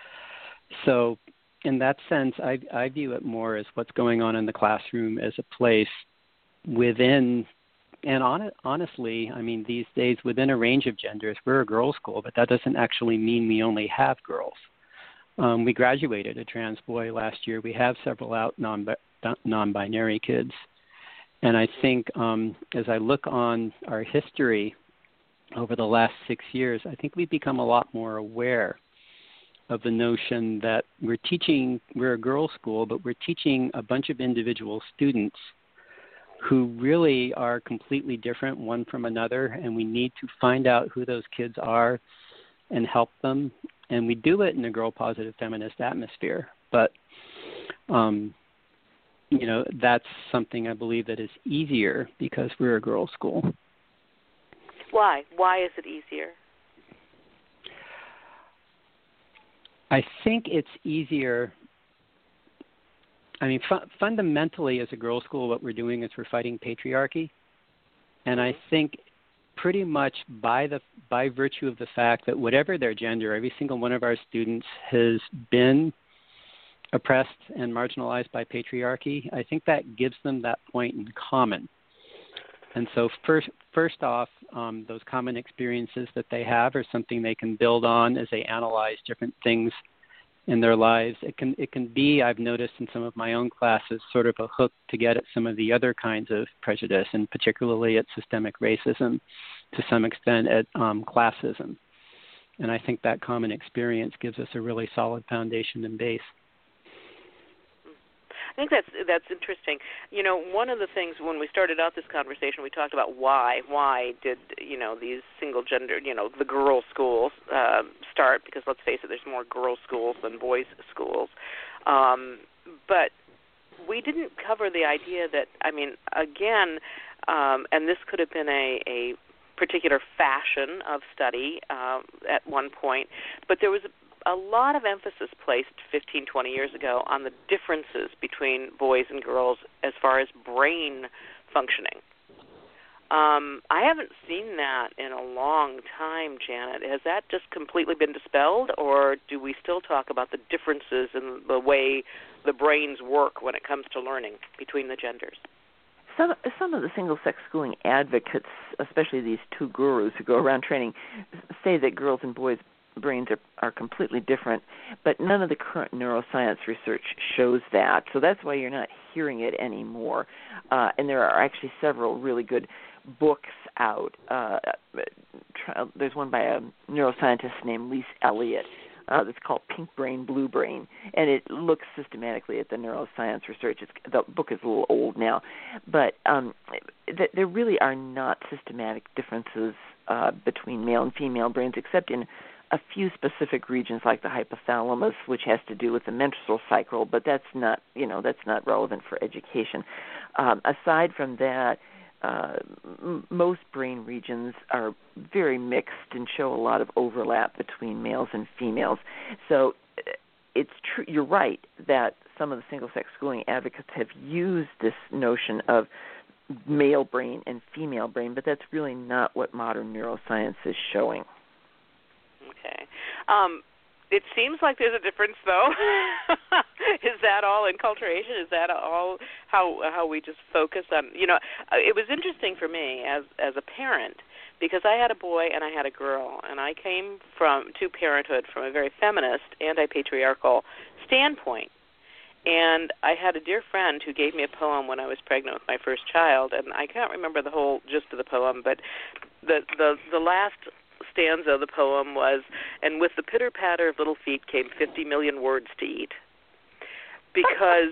[SPEAKER 7] So in that sense, I, I view it more as what's going on in the classroom as a place within, and on, honestly, I mean, these days within a range of genders. We're a girls' school, but that doesn't actually mean we only have girls. Um, we graduated a trans boy last year. We have several out non, non-binary kids. And I think um, as I look on our history over the last six years, I think we've become a lot more aware of the notion that we're teaching, we're a girls' school, but we're teaching a bunch of individual students who really are completely different one from another, and we need to find out who those kids are and help them. And we do it in a girl-positive feminist atmosphere. But, um, you know, that's something I believe that is easier because we're a girls' school.
[SPEAKER 5] Why? Why is it easier?
[SPEAKER 7] I think it's easier. I mean, fu- fundamentally, as a girls' school, what we're doing is we're fighting patriarchy. And I think pretty much by the by virtue of the fact that whatever their gender, every single one of our students has been oppressed and marginalized by patriarchy, I think that gives them that point in common. And so first, first off, um, those common experiences that they have are something they can build on as they analyze different things in their lives. It can it can be, I've noticed in some of my own classes, sort of a hook to get at some of the other kinds of prejudice, and particularly at systemic racism, to some extent at um, classism. And I think that common experience gives us a really solid foundation and base.
[SPEAKER 5] I think that's that's interesting. You know, one of the things when we started out this conversation, we talked about why. Why did, you know, these single-gender, you know, the girls' schools uh, start? Because let's face it, there's more girls' schools than boys' schools. Um, but we didn't cover the idea that, I mean, again, um, and this could have been a, a particular fashion of study uh, at one point, but there was a a lot of emphasis placed fifteen, twenty years ago on the differences between boys and girls as far as brain functioning. Um, I haven't seen that in a long time, Janet. Has that just completely been dispelled, or do we still talk about the differences in the way the brains work when it comes to learning between the genders?
[SPEAKER 6] Some some of the single-sex schooling advocates, especially these two gurus who go around training, say that girls and boys' brains are, are completely different, but none of the current neuroscience research shows that. So that's why you're not hearing it anymore. Uh, and there are actually several really good books out. Uh, there's one by a neuroscientist named Lise Elliott uh, that's called Pink Brain, Blue Brain, and it looks systematically at the neuroscience research. It's, the book is a little old now, but um, th- there really are not systematic differences uh, between male and female brains, except in a few specific regions like the hypothalamus, which has to do with the menstrual cycle, but that's not, you know, that's not relevant for education. Um, aside from that, uh, m- most brain regions are very mixed and show a lot of overlap between males and females. So it's true. You're right that some of the single-sex schooling advocates have used this notion of male brain and female brain, but that's really not what modern neuroscience is showing.
[SPEAKER 5] Okay. Um, it seems like there's a difference, though. Is that all enculturation? Is that all how how we just focus on, you know, it was interesting for me as as a parent because I had a boy and I had a girl, and I came from to parenthood from a very feminist, anti-patriarchal standpoint. And I had a dear friend who gave me a poem when I was pregnant with my first child, and I can't remember the whole gist of the poem, but the the, the last stanza of the poem was, and with the pitter-patter of little feet came fifty million words to eat. Because,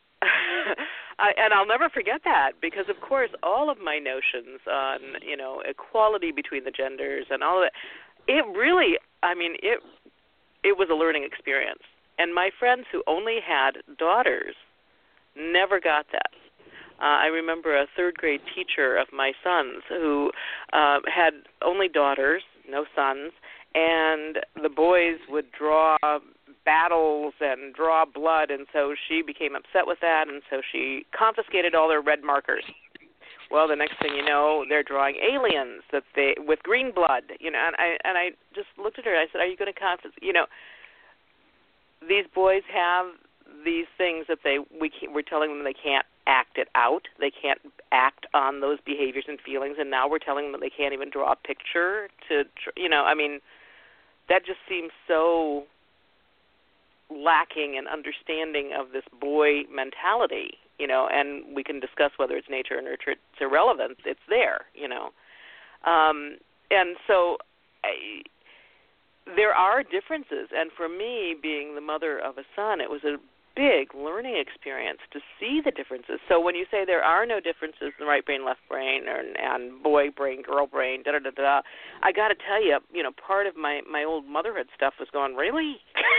[SPEAKER 5] I, and I'll never forget that, because, of course, all of my notions on, you know, equality between the genders and all of that, it really, I mean, it it was a learning experience. And my friends who only had daughters never got that. Uh, I remember a third-grade teacher of my son's who uh, had only daughters, no sons, and the boys would draw battles and draw blood, and so she became upset with that, and so she confiscated all their red markers. Well, the next thing you know, they're drawing aliens that they with green blood, you know. And I and I just looked at her. And I said, "Are you going to confiscate?" You know, these boys have these things that they we can't, we're telling them they can't act it out. They can't act on those behaviors and feelings, and now we're telling them they can't even draw a picture to, you know, I mean, that just seems so lacking in understanding of this boy mentality, you know, and we can discuss whether it's nature or nurture. It's irrelevant. It's there, you know. Um, and so I, there are differences, and for me, being the mother of a son, it was a big learning experience to see the differences. So when you say there are no differences in right brain, left brain, or, and boy brain, girl brain, da da da da, I got to tell you, you know, part of my my old motherhood stuff was going, really?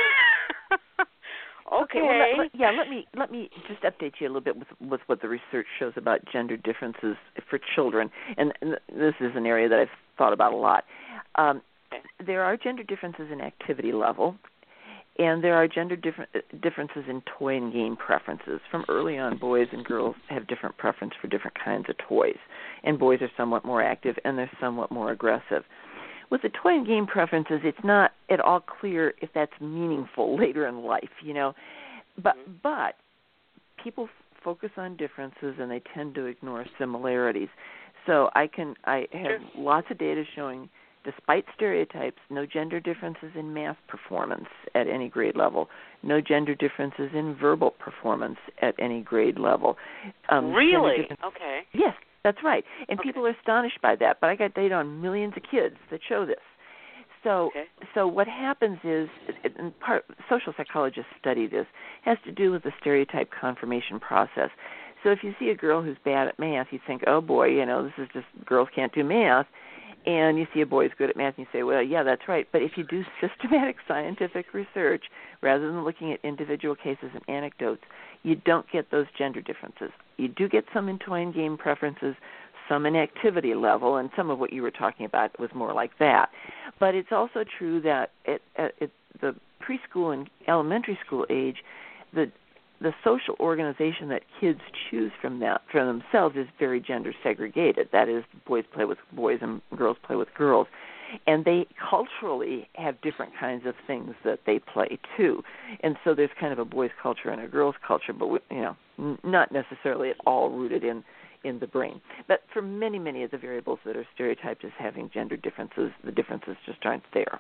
[SPEAKER 5] Okay.
[SPEAKER 6] okay well, let, let, yeah, let me let me just update you a little bit with with what the research shows about gender differences for children, and, and this is an area that I've thought about a lot. Um, okay. There are gender differences in activity level, and there are gender different, differences in toy and game preferences. From early on, boys and girls have different preference for different kinds of toys, and boys are somewhat more active and they're somewhat more aggressive. With the toy and game preferences, it's not at all clear if that's meaningful later in life, you know. But mm-hmm. but people f- focus on differences and they tend to ignore similarities. So I can I have sure. lots of data showing, despite stereotypes, no gender differences in math performance at any grade level, no gender differences in verbal performance at any grade level.
[SPEAKER 5] Um, really? Okay.
[SPEAKER 6] Yes. That's right. And
[SPEAKER 5] okay.
[SPEAKER 6] people are astonished by that, but I got data on millions of kids that show this. So
[SPEAKER 5] okay.
[SPEAKER 6] so what happens is, and part, social psychologists study this, has to do with the stereotype confirmation process. So if you see a girl who's bad at math, you think, oh, boy, you know, this is just girls can't do math. And you see a boy who's good at math, and you say, well, yeah, that's right. But if you do systematic scientific research, rather than looking at individual cases and anecdotes, you don't get those gender differences. You do get some in toy and game preferences, some in activity level, and some of what you were talking about was more like that. But it's also true that at, at, at the preschool and elementary school age, the the social organization that kids choose from that for themselves is very gender segregated. That is, boys play with boys and girls play with girls. And they culturally have different kinds of things that they play too. And so there's kind of a boys' culture and a girls' culture, but you know, n- not necessarily at all rooted in, in the brain. But for many, many of the variables that are stereotyped as having gender differences, the differences just aren't there.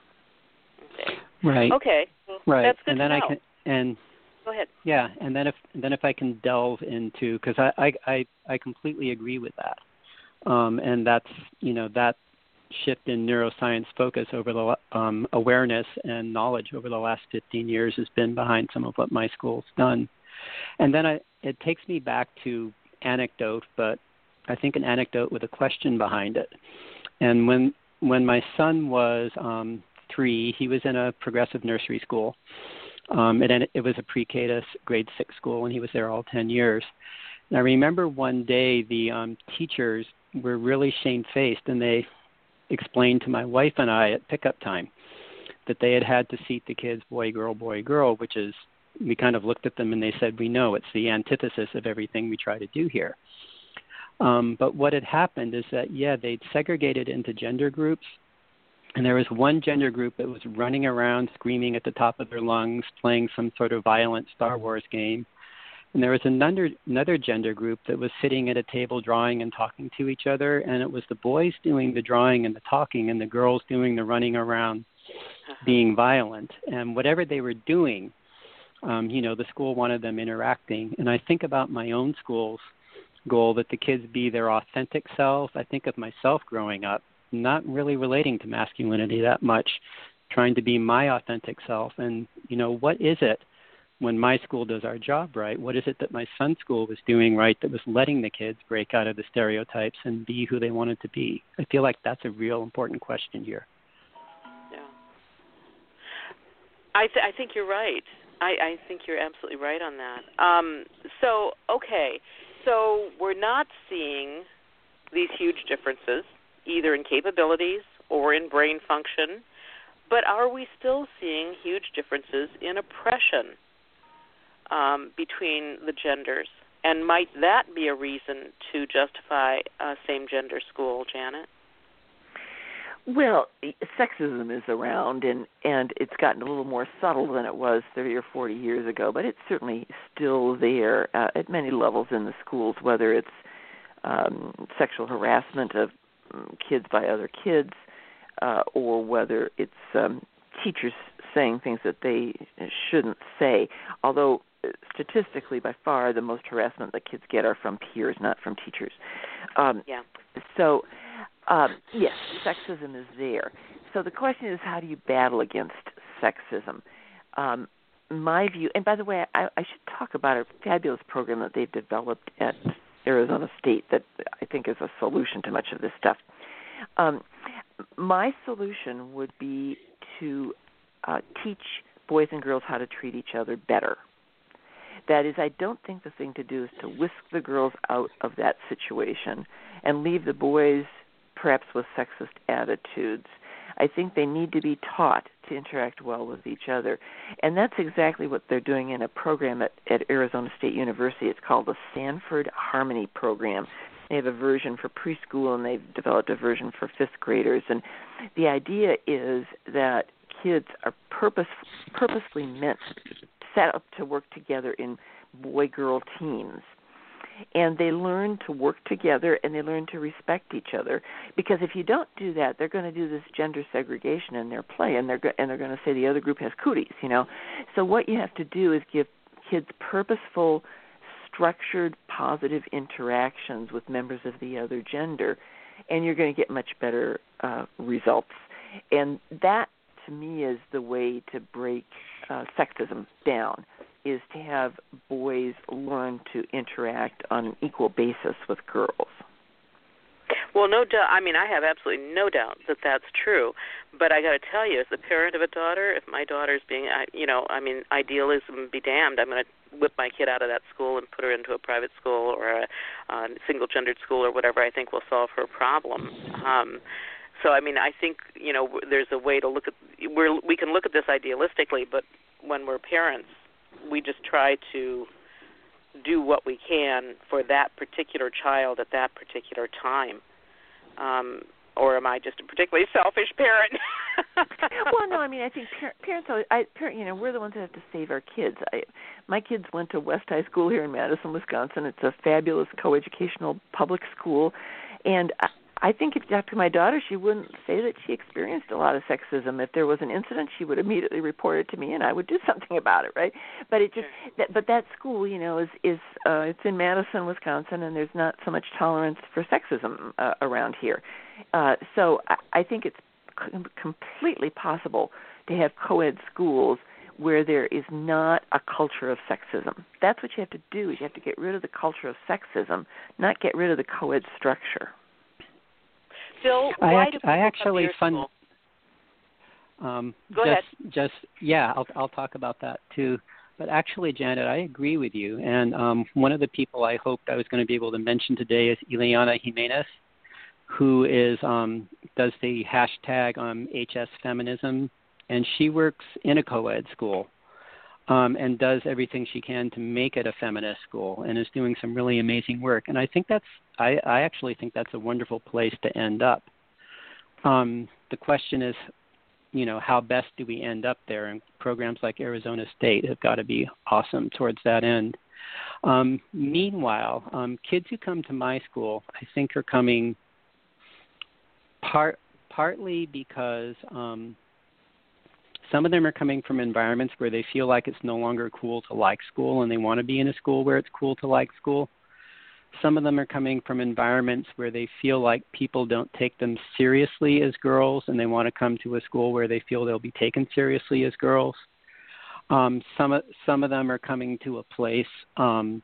[SPEAKER 5] Okay.
[SPEAKER 7] Right.
[SPEAKER 5] Okay. Well,
[SPEAKER 7] right.
[SPEAKER 5] That's good
[SPEAKER 7] and then
[SPEAKER 5] to know.
[SPEAKER 7] I can and.
[SPEAKER 5] Go ahead.
[SPEAKER 7] Yeah, and then if then if I can delve into, because I, I, I, I completely agree with that, um, and that's you know that shift in neuroscience focus over the um, awareness and knowledge over the last fifteen years has been behind some of what my school's done, and then I, it takes me back to anecdote, but I think an anecdote with a question behind it, and when when my son was um, three, he was in a progressive nursery school. Um, it, it was a pre-K to grade six school, and he was there all ten years. And I remember one day the um, teachers were really shamefaced, and they explained to my wife and I at pickup time that they had had to seat the kids boy, girl, boy, girl, which is, we kind of looked at them and they said, we know it's the antithesis of everything we try to do here. Um, but what had happened is that, yeah, they'd segregated into gender groups. And there was one gender group that was running around screaming at the top of their lungs, playing some sort of violent Star Wars game. And there was another, another gender group that was sitting at a table drawing and talking to each other. And it was the boys doing the drawing and the talking and the girls doing the running around, being violent. And whatever they were doing, um, you know, the school wanted them interacting. And I think about my own school's goal that the kids be their authentic selves. I think of myself growing up, not really relating to masculinity that much, trying to be my authentic self. And, you know, what is it when my school does our job right? What is it that my son's school was doing right that was letting the kids break out of the stereotypes and be who they wanted to be? I feel like that's a real important question here.
[SPEAKER 5] Yeah. I, th- I think you're right. I, I think you're absolutely right on that. Um, so, okay, so we're not seeing these huge differences, either in capabilities or in brain function, but are we still seeing huge differences in oppression um, between the genders? And might that be a reason to justify a same-gender school, Janet?
[SPEAKER 6] Well, sexism is around, and, and it's gotten a little more subtle than it was thirty or forty years ago, but it's certainly still there uh, at many levels in the schools, whether it's um, sexual harassment of kids by other kids, uh, or whether it's um, teachers saying things that they shouldn't say, although statistically, by far, the most harassment that kids get are from peers, not from teachers. Um,
[SPEAKER 5] yeah.
[SPEAKER 6] So, um, yes, sexism is there. So the question is, how do you battle against sexism? Um, my view, and by the way, I, I should talk about a fabulous program that they've developed at Arizona State that I think is a solution to much of this stuff. Um, my solution would be to uh, teach boys and girls how to treat each other better. That is, I don't think the thing to do is to whisk the girls out of that situation and leave the boys perhaps with sexist attitudes. I think they need to be taught to interact well with each other. And that's exactly what they're doing in a program at, at Arizona State University. It's called the Sanford Harmony Program. They have a version for preschool, and they've developed a version for fifth graders. And the idea is that kids are purpose, purposely meant, set up to work together in boy-girl teams. And they learn to work together, and they learn to respect each other. Because if you don't do that, they're going to do this gender segregation in their play, and they're go- and they're going to say the other group has cooties, you know. So what you have to do is give kids purposeful, structured, positive interactions with members of the other gender, and you're going to get much better uh, results. And that, to me, is the way to break uh, sexism down, is to have boys learn to interact on an equal basis with girls.
[SPEAKER 5] Well, no doubt. I mean, I have absolutely no doubt that that's true. But I got to tell you, as the parent of a daughter, if my daughter's being, you know, I mean, idealism be damned, I'm going to whip my kid out of that school and put her into a private school or a, a single-gendered school or whatever I think will solve her problem. Um, so, I mean, I think, you know, there's a way to look at, we're, we can look at this idealistically, but when we're parents, we just try to do what we can for that particular child at that particular time. Um, or am I just a particularly selfish parent?
[SPEAKER 6] Well, no, I mean, I think par- parents always, I, parent, you know, we're the ones that have to save our kids. I, my kids went to West High School here in Madison, Wisconsin. It's a fabulous coeducational public school. And I, I think if you talk to my daughter, she wouldn't say that she experienced a lot of sexism. If there was an incident, she would immediately report it to me, and I would do something about it, right? But it just, that, but that school, you know, is is uh, it's in Madison, Wisconsin, and there's not so much tolerance for sexism uh, around here. Uh, so I, I think it's com- completely possible to have co-ed schools where there is not a culture of sexism. That's what you have to do. Is you have to get rid of the culture of sexism, not get rid of the co-ed structure.
[SPEAKER 5] Bill,
[SPEAKER 7] I,
[SPEAKER 5] why
[SPEAKER 7] ac-
[SPEAKER 5] do
[SPEAKER 7] I actually
[SPEAKER 5] fund.
[SPEAKER 7] Um,
[SPEAKER 5] Go
[SPEAKER 7] just,
[SPEAKER 5] ahead.
[SPEAKER 7] Just yeah, I'll I'll talk about that too. But actually, Janet, I agree with you. And um, one of the people I hoped I was going to be able to mention today is Ileana Jimenez, who is um, does the hashtag um, H S Feminism and she works in a co-ed school um, and does everything she can to make it a feminist school and is doing some really amazing work. And I think that's, I, I actually think that's a wonderful place to end up. Um, the question is, you know, how best do we end up there? And programs like Arizona State have got to be awesome towards that end. Um, meanwhile, um, kids who come to my school, I think, are coming part partly because um, some of them are coming from environments where they feel like it's no longer cool to like school and they want to be in a school where it's cool to like school. Some of them are coming from environments where they feel like people don't take them seriously as girls and they want to come to a school where they feel they'll be taken seriously as girls. Um, some, of, some of them are coming to a place um,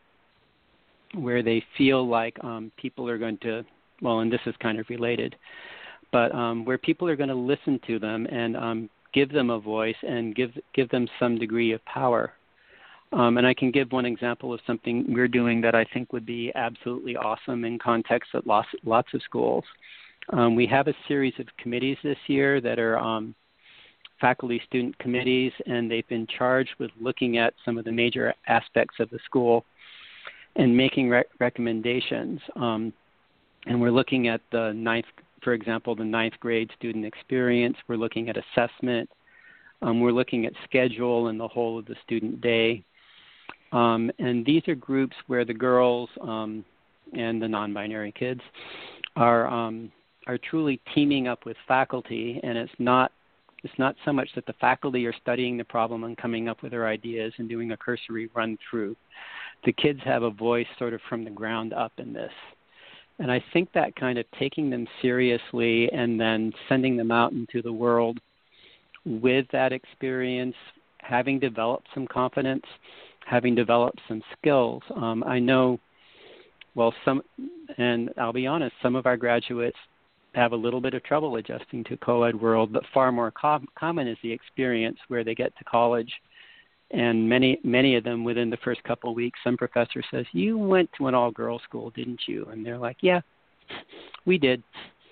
[SPEAKER 7] where they feel like um, people are going to, well, and this is kind of related, but um, where people are going to listen to them and um, give them a voice and give give them some degree of power. Um, and I can give one example of something we're doing that I think would be absolutely awesome in context at lots, lots of schools. Um, we have a series of committees this year that are um, faculty-student committees, and they've been charged with looking at some of the major aspects of the school and making re- recommendations. Um, and we're looking at the ninth, for example, the ninth grade student experience. We're looking at assessment. Um, we're looking at schedule and the whole of the student day. Um, and these are groups where the girls um, and the non-binary kids are um, are truly teaming up with faculty, and it's not it's not so much that the faculty are studying the problem and coming up with their ideas and doing a cursory run through. The kids have a voice sort of from the ground up in this. And I think that kind of taking them seriously and then sending them out into the world with that experience, having developed some confidence, having developed some skills. Um, I know, well, some, and I'll be honest, some of our graduates have a little bit of trouble adjusting to co-ed world, but far more com- common is the experience where they get to college, and many many of them within the first couple of weeks, some professor says, "You went to an all-girls school, didn't you?" And they're like, "Yeah, we did."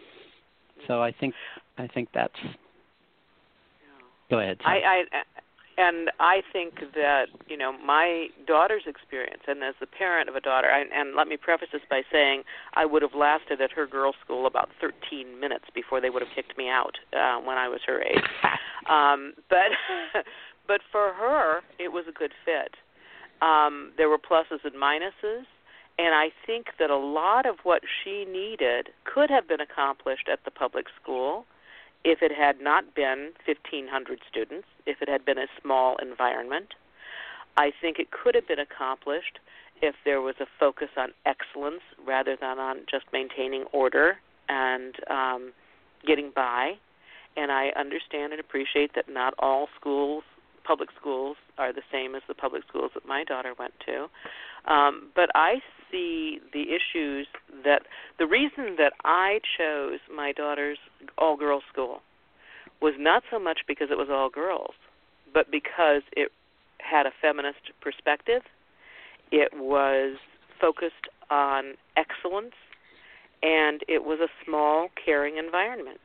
[SPEAKER 7] So I think I think that's. Go ahead.
[SPEAKER 5] I, I and I think that, you know, my daughter's experience, and as the parent of a daughter, and, and let me preface this by saying I would have lasted at her girls' school about thirteen minutes before they would have kicked me out uh, when I was her age. um, but but for her, it was a good fit. Um, there were pluses and minuses, and I think that a lot of what she needed could have been accomplished at the public school if it had not been fifteen hundred students, if it had been a small environment. I think it could have been accomplished if there was a focus on excellence rather than on just maintaining order and um, getting by. And I understand and appreciate that not all schools, public schools, are the same as the public schools that my daughter went to. Um, but I see the issues that the reason that I chose my daughter's all-girls school was not so much because it was all girls, but because it had a feminist perspective. It was focused on excellence, and it was a small, caring environment.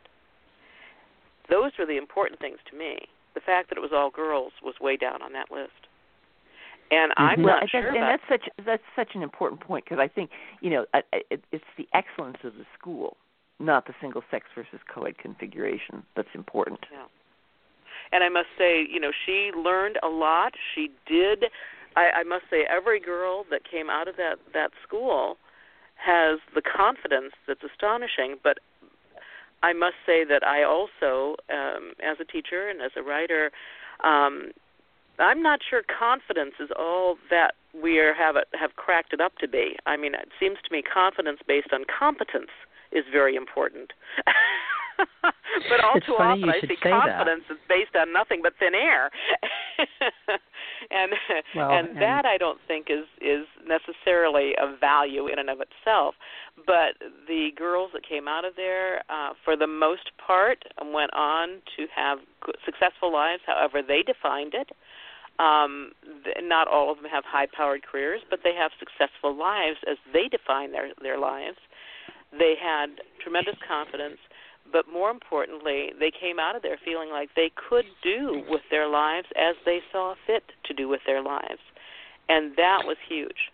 [SPEAKER 5] Those were the important things to me. The fact that it was all girls was way down on that list. And I'm
[SPEAKER 6] well,
[SPEAKER 5] not
[SPEAKER 6] and
[SPEAKER 5] sure
[SPEAKER 6] that's,
[SPEAKER 5] about
[SPEAKER 6] and that's such that's such an important point, because I think, you know, it, it's the excellence of the school, not the single-sex versus co-ed configuration, that's important.
[SPEAKER 5] Yeah. And I must say, you know, she learned a lot. She did. I, I must say, every girl that came out of that, that school has the confidence that's astonishing. But I must say that I also, um, as a teacher and as a writer, um, I'm not sure confidence is all that we are, have it, have cracked it up to be. I mean, it seems to me confidence based on competence is very important. But all
[SPEAKER 7] it's
[SPEAKER 5] too
[SPEAKER 7] funny
[SPEAKER 5] often I see confidence
[SPEAKER 7] that.
[SPEAKER 5] is based on nothing but thin air. and
[SPEAKER 7] well,
[SPEAKER 5] and
[SPEAKER 7] and
[SPEAKER 5] that I don't think is, is necessarily of value in and of itself. But the girls that came out of there, uh, for the most part, went on to have successful lives, however they defined it. Um, not all of them have high-powered careers, but they have successful lives as they define their, their lives. They had tremendous confidence, but more importantly, they came out of there feeling like they could do with their lives as they saw fit to do with their lives. And that was huge.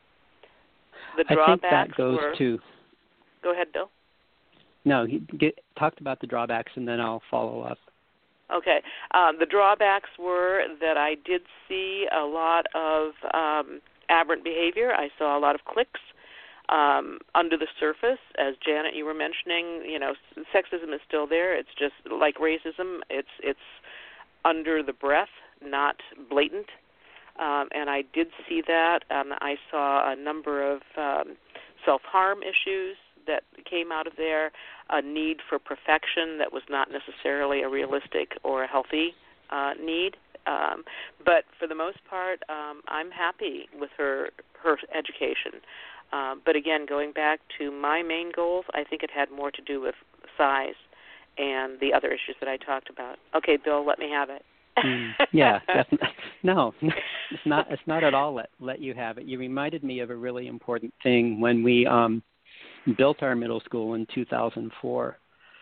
[SPEAKER 5] The
[SPEAKER 7] I
[SPEAKER 5] drawbacks
[SPEAKER 7] think that goes
[SPEAKER 5] were,
[SPEAKER 7] to...
[SPEAKER 5] Go ahead, Bill.
[SPEAKER 7] No, he get, talked about the drawbacks, and then I'll follow up.
[SPEAKER 5] Okay. Um, the drawbacks were that I did see a lot of um, aberrant behavior. I saw a lot of cliques um, under the surface. As Janet, you were mentioning, you know, sexism is still there. It's just like racism. It's it's under the breath, not blatant. Um, and I did see that. Um, I saw a number of um, self-harm issues that came out of there, a need for perfection that was not necessarily a realistic or a healthy uh, need. Um, but for the most part, um, I'm happy with her her education. Um, but again, going back to my main goals, I think it had more to do with size and the other issues that I talked about. Okay, Bill, let me have it.
[SPEAKER 7] mm, yeah, definitely. No, it's not. It's not at all let let you have it. You reminded me of a really important thing when we um, built our middle school in two thousand four.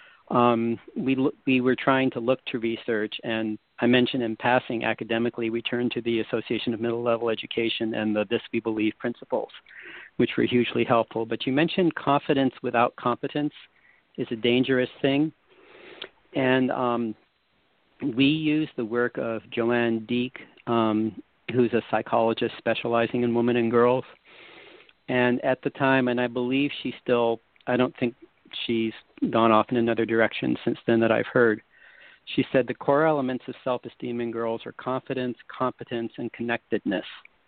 [SPEAKER 7] Um, we we were trying to look to research, and I mentioned in passing, academically, we turned to the Association of Middle Level Education and the This We Believe principles, which were hugely helpful. But you mentioned confidence without competence is a dangerous thing, and um, we use the work of Joanne Deek, um, who's a psychologist specializing in women and girls. And at the time, and I believe she still, I don't think she's gone off in another direction since then that I've heard, she said the core elements of self-esteem in girls are confidence, competence, and connectedness.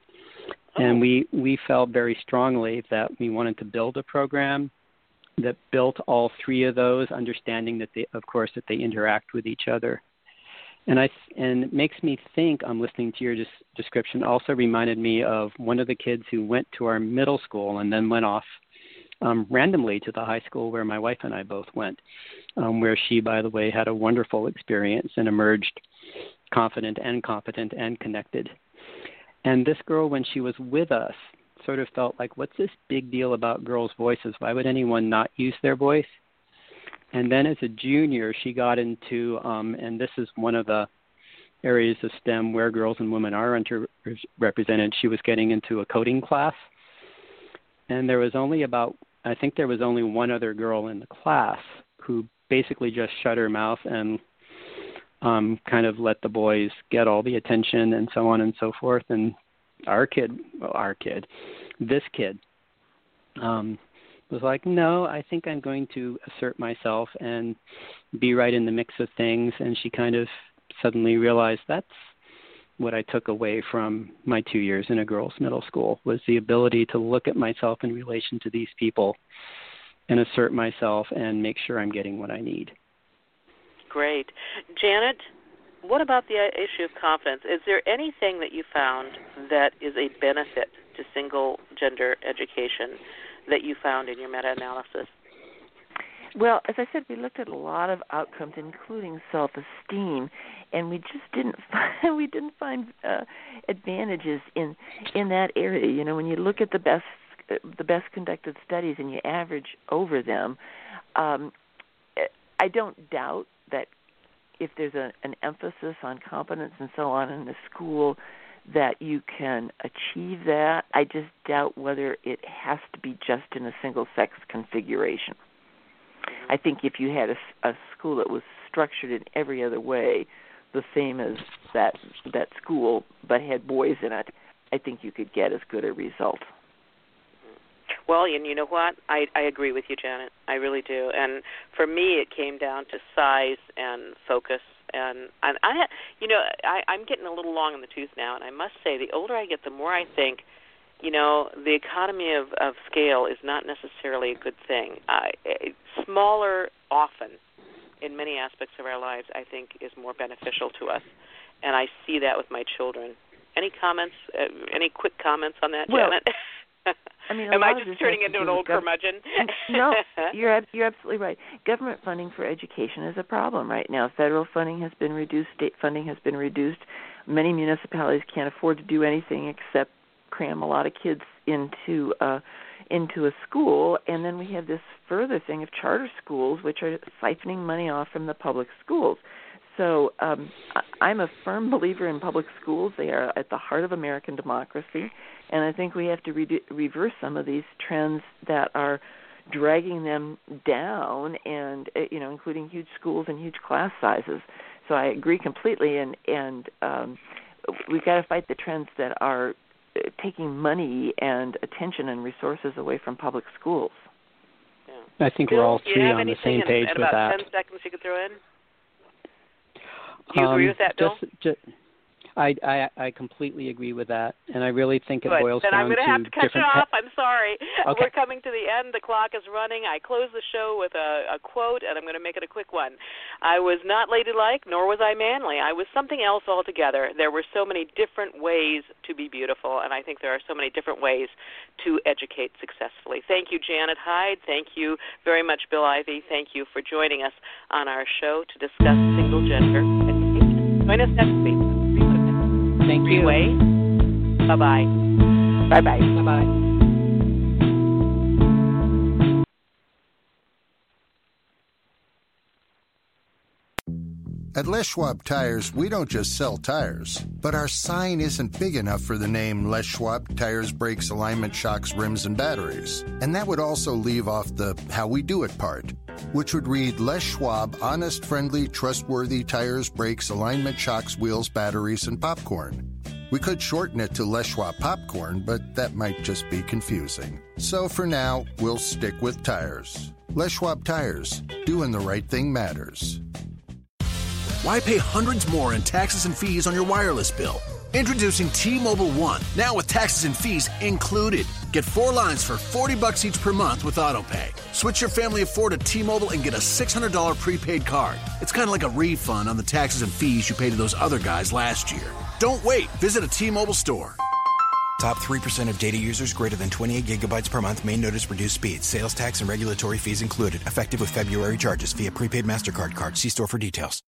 [SPEAKER 7] Oh. And we, we felt very strongly that we wanted to build a program that built all three of those, understanding that they, of course, that they interact with each other. And I and it makes me think, I'm listening to your des- description, also reminded me of one of the kids who went to our middle school and then went off um, randomly to the high school where my wife and I both went, um, where she, by the way, had a wonderful experience and emerged confident and competent and connected. And this girl, when she was with us, sort of felt like, what's this big deal about girls' voices? Why would anyone not use their voice? And then as a junior, she got into, um, and this is one of the areas of STEM where girls and women are underrepresented, she was getting into a coding class. And there was only about, I think there was only one other girl in the class who basically just shut her mouth and um, kind of let the boys get all the attention and so on and so forth. And our kid, well, our kid, this kid, um, was like, no, I think I'm going to assert myself and be right in the mix of things. And she kind of suddenly realized that's what I took away from my two years in a girls' middle school, was the ability to look at myself in relation to these people and assert myself and make sure I'm getting what I need.
[SPEAKER 5] Great. Janet, what about the issue of confidence? Is there anything that you found that is a benefit to single-gender education that you found in your meta-analysis?
[SPEAKER 6] Well, as I said, we looked at a lot of outcomes, including self-esteem, and we just didn't find, we didn't find uh, advantages in in that area. You know, when you look at the best uh, the best conducted studies and you average over them, um, I don't doubt that if there's a, an emphasis on competence and so on in the school, that you can achieve that. I just doubt whether it has to be just in a single-sex configuration. I think if you had a, a school that was structured in every other way, the same as that that school, but had boys in it, I think you could get as good a result.
[SPEAKER 5] Well, and you know what? I, I agree with you, Janet. I really do. And for me, it came down to size and focus. And, and I, you know, I, I'm getting a little long in the tooth now, and I must say, the older I get, the more I think, you know, the economy of, of scale is not necessarily a good thing. Uh, smaller often, in many aspects of our lives, I think is more beneficial to us. And I see that with my children. Any comments, uh, any quick comments on that,
[SPEAKER 6] well,
[SPEAKER 5] Janet?
[SPEAKER 6] I mean,
[SPEAKER 5] Am I just turning into an old gov- curmudgeon?
[SPEAKER 6] No, you're you're absolutely right. Government funding for education is a problem right now. Federal funding has been reduced. State funding has been reduced. Many municipalities can't afford to do anything except cram a lot of kids into uh, into a school, and then we have this further thing of charter schools, which are siphoning money off from the public schools. So um, I'm a firm believer in public schools. They are at the heart of American democracy, and I think we have to re- reverse some of these trends that are dragging them down, and you know, including huge schools and huge class sizes. So I agree completely, and and um, we've got to fight the trends that are taking money and attention and resources away from public schools.
[SPEAKER 5] Yeah.
[SPEAKER 7] I think
[SPEAKER 5] Bill,
[SPEAKER 7] we're all three on the same
[SPEAKER 5] in,
[SPEAKER 7] page
[SPEAKER 5] in
[SPEAKER 7] with
[SPEAKER 5] about
[SPEAKER 7] that.
[SPEAKER 5] ten seconds you could throw in? Do you
[SPEAKER 7] um,
[SPEAKER 5] agree with that, Bill?
[SPEAKER 7] Just, just, I, I I completely agree with that, and I really think it
[SPEAKER 5] Good.
[SPEAKER 7] boils
[SPEAKER 5] then
[SPEAKER 7] down
[SPEAKER 5] I'm going to have to cut you
[SPEAKER 7] different.
[SPEAKER 5] off. I'm sorry.
[SPEAKER 7] Okay.
[SPEAKER 5] We're coming to the end. The clock is running. I close the show with a, a quote, and I'm going to make it a quick one. I was not ladylike, nor was I manly. I was something else altogether. There were so many different ways to be beautiful, and I think there are so many different ways to educate successfully. Thank you, Janet Hyde. Thank you very much, Bill Ivey. Thank you for joining us on our show to discuss single-gender education. Join us next week.
[SPEAKER 7] Thank you.
[SPEAKER 5] Freeway. Bye-bye.
[SPEAKER 6] Bye-bye.
[SPEAKER 7] Bye-bye.
[SPEAKER 8] At Les Schwab Tires, we don't just sell tires, but our sign isn't big enough for the name Les Schwab Tires, Brakes, Alignment, Shocks, Rims, and Batteries. And that would also leave off the how we do it part, which would read Les Schwab Honest, Friendly, Trustworthy Tires, Brakes, Alignment, Shocks, Wheels, Batteries, and Popcorn. We could shorten it to Les Schwab Popcorn, but that might just be confusing. So for now, we'll stick with tires. Les Schwab Tires, doing the right thing matters.
[SPEAKER 9] Why pay hundreds more in taxes and fees on your wireless bill? Introducing T-Mobile One, now with taxes and fees included. Get four lines for forty bucks each per month with AutoPay. Switch your family of four to T-Mobile and get a six hundred dollars prepaid card. It's kind of like a refund on the taxes and fees you paid to those other guys last year. Don't wait. Visit a T-Mobile store.
[SPEAKER 10] Top three percent of data users greater than twenty-eight gigabytes per month may notice reduced speeds. Sales tax and regulatory fees included. Effective with February charges via prepaid MasterCard card. See store for details.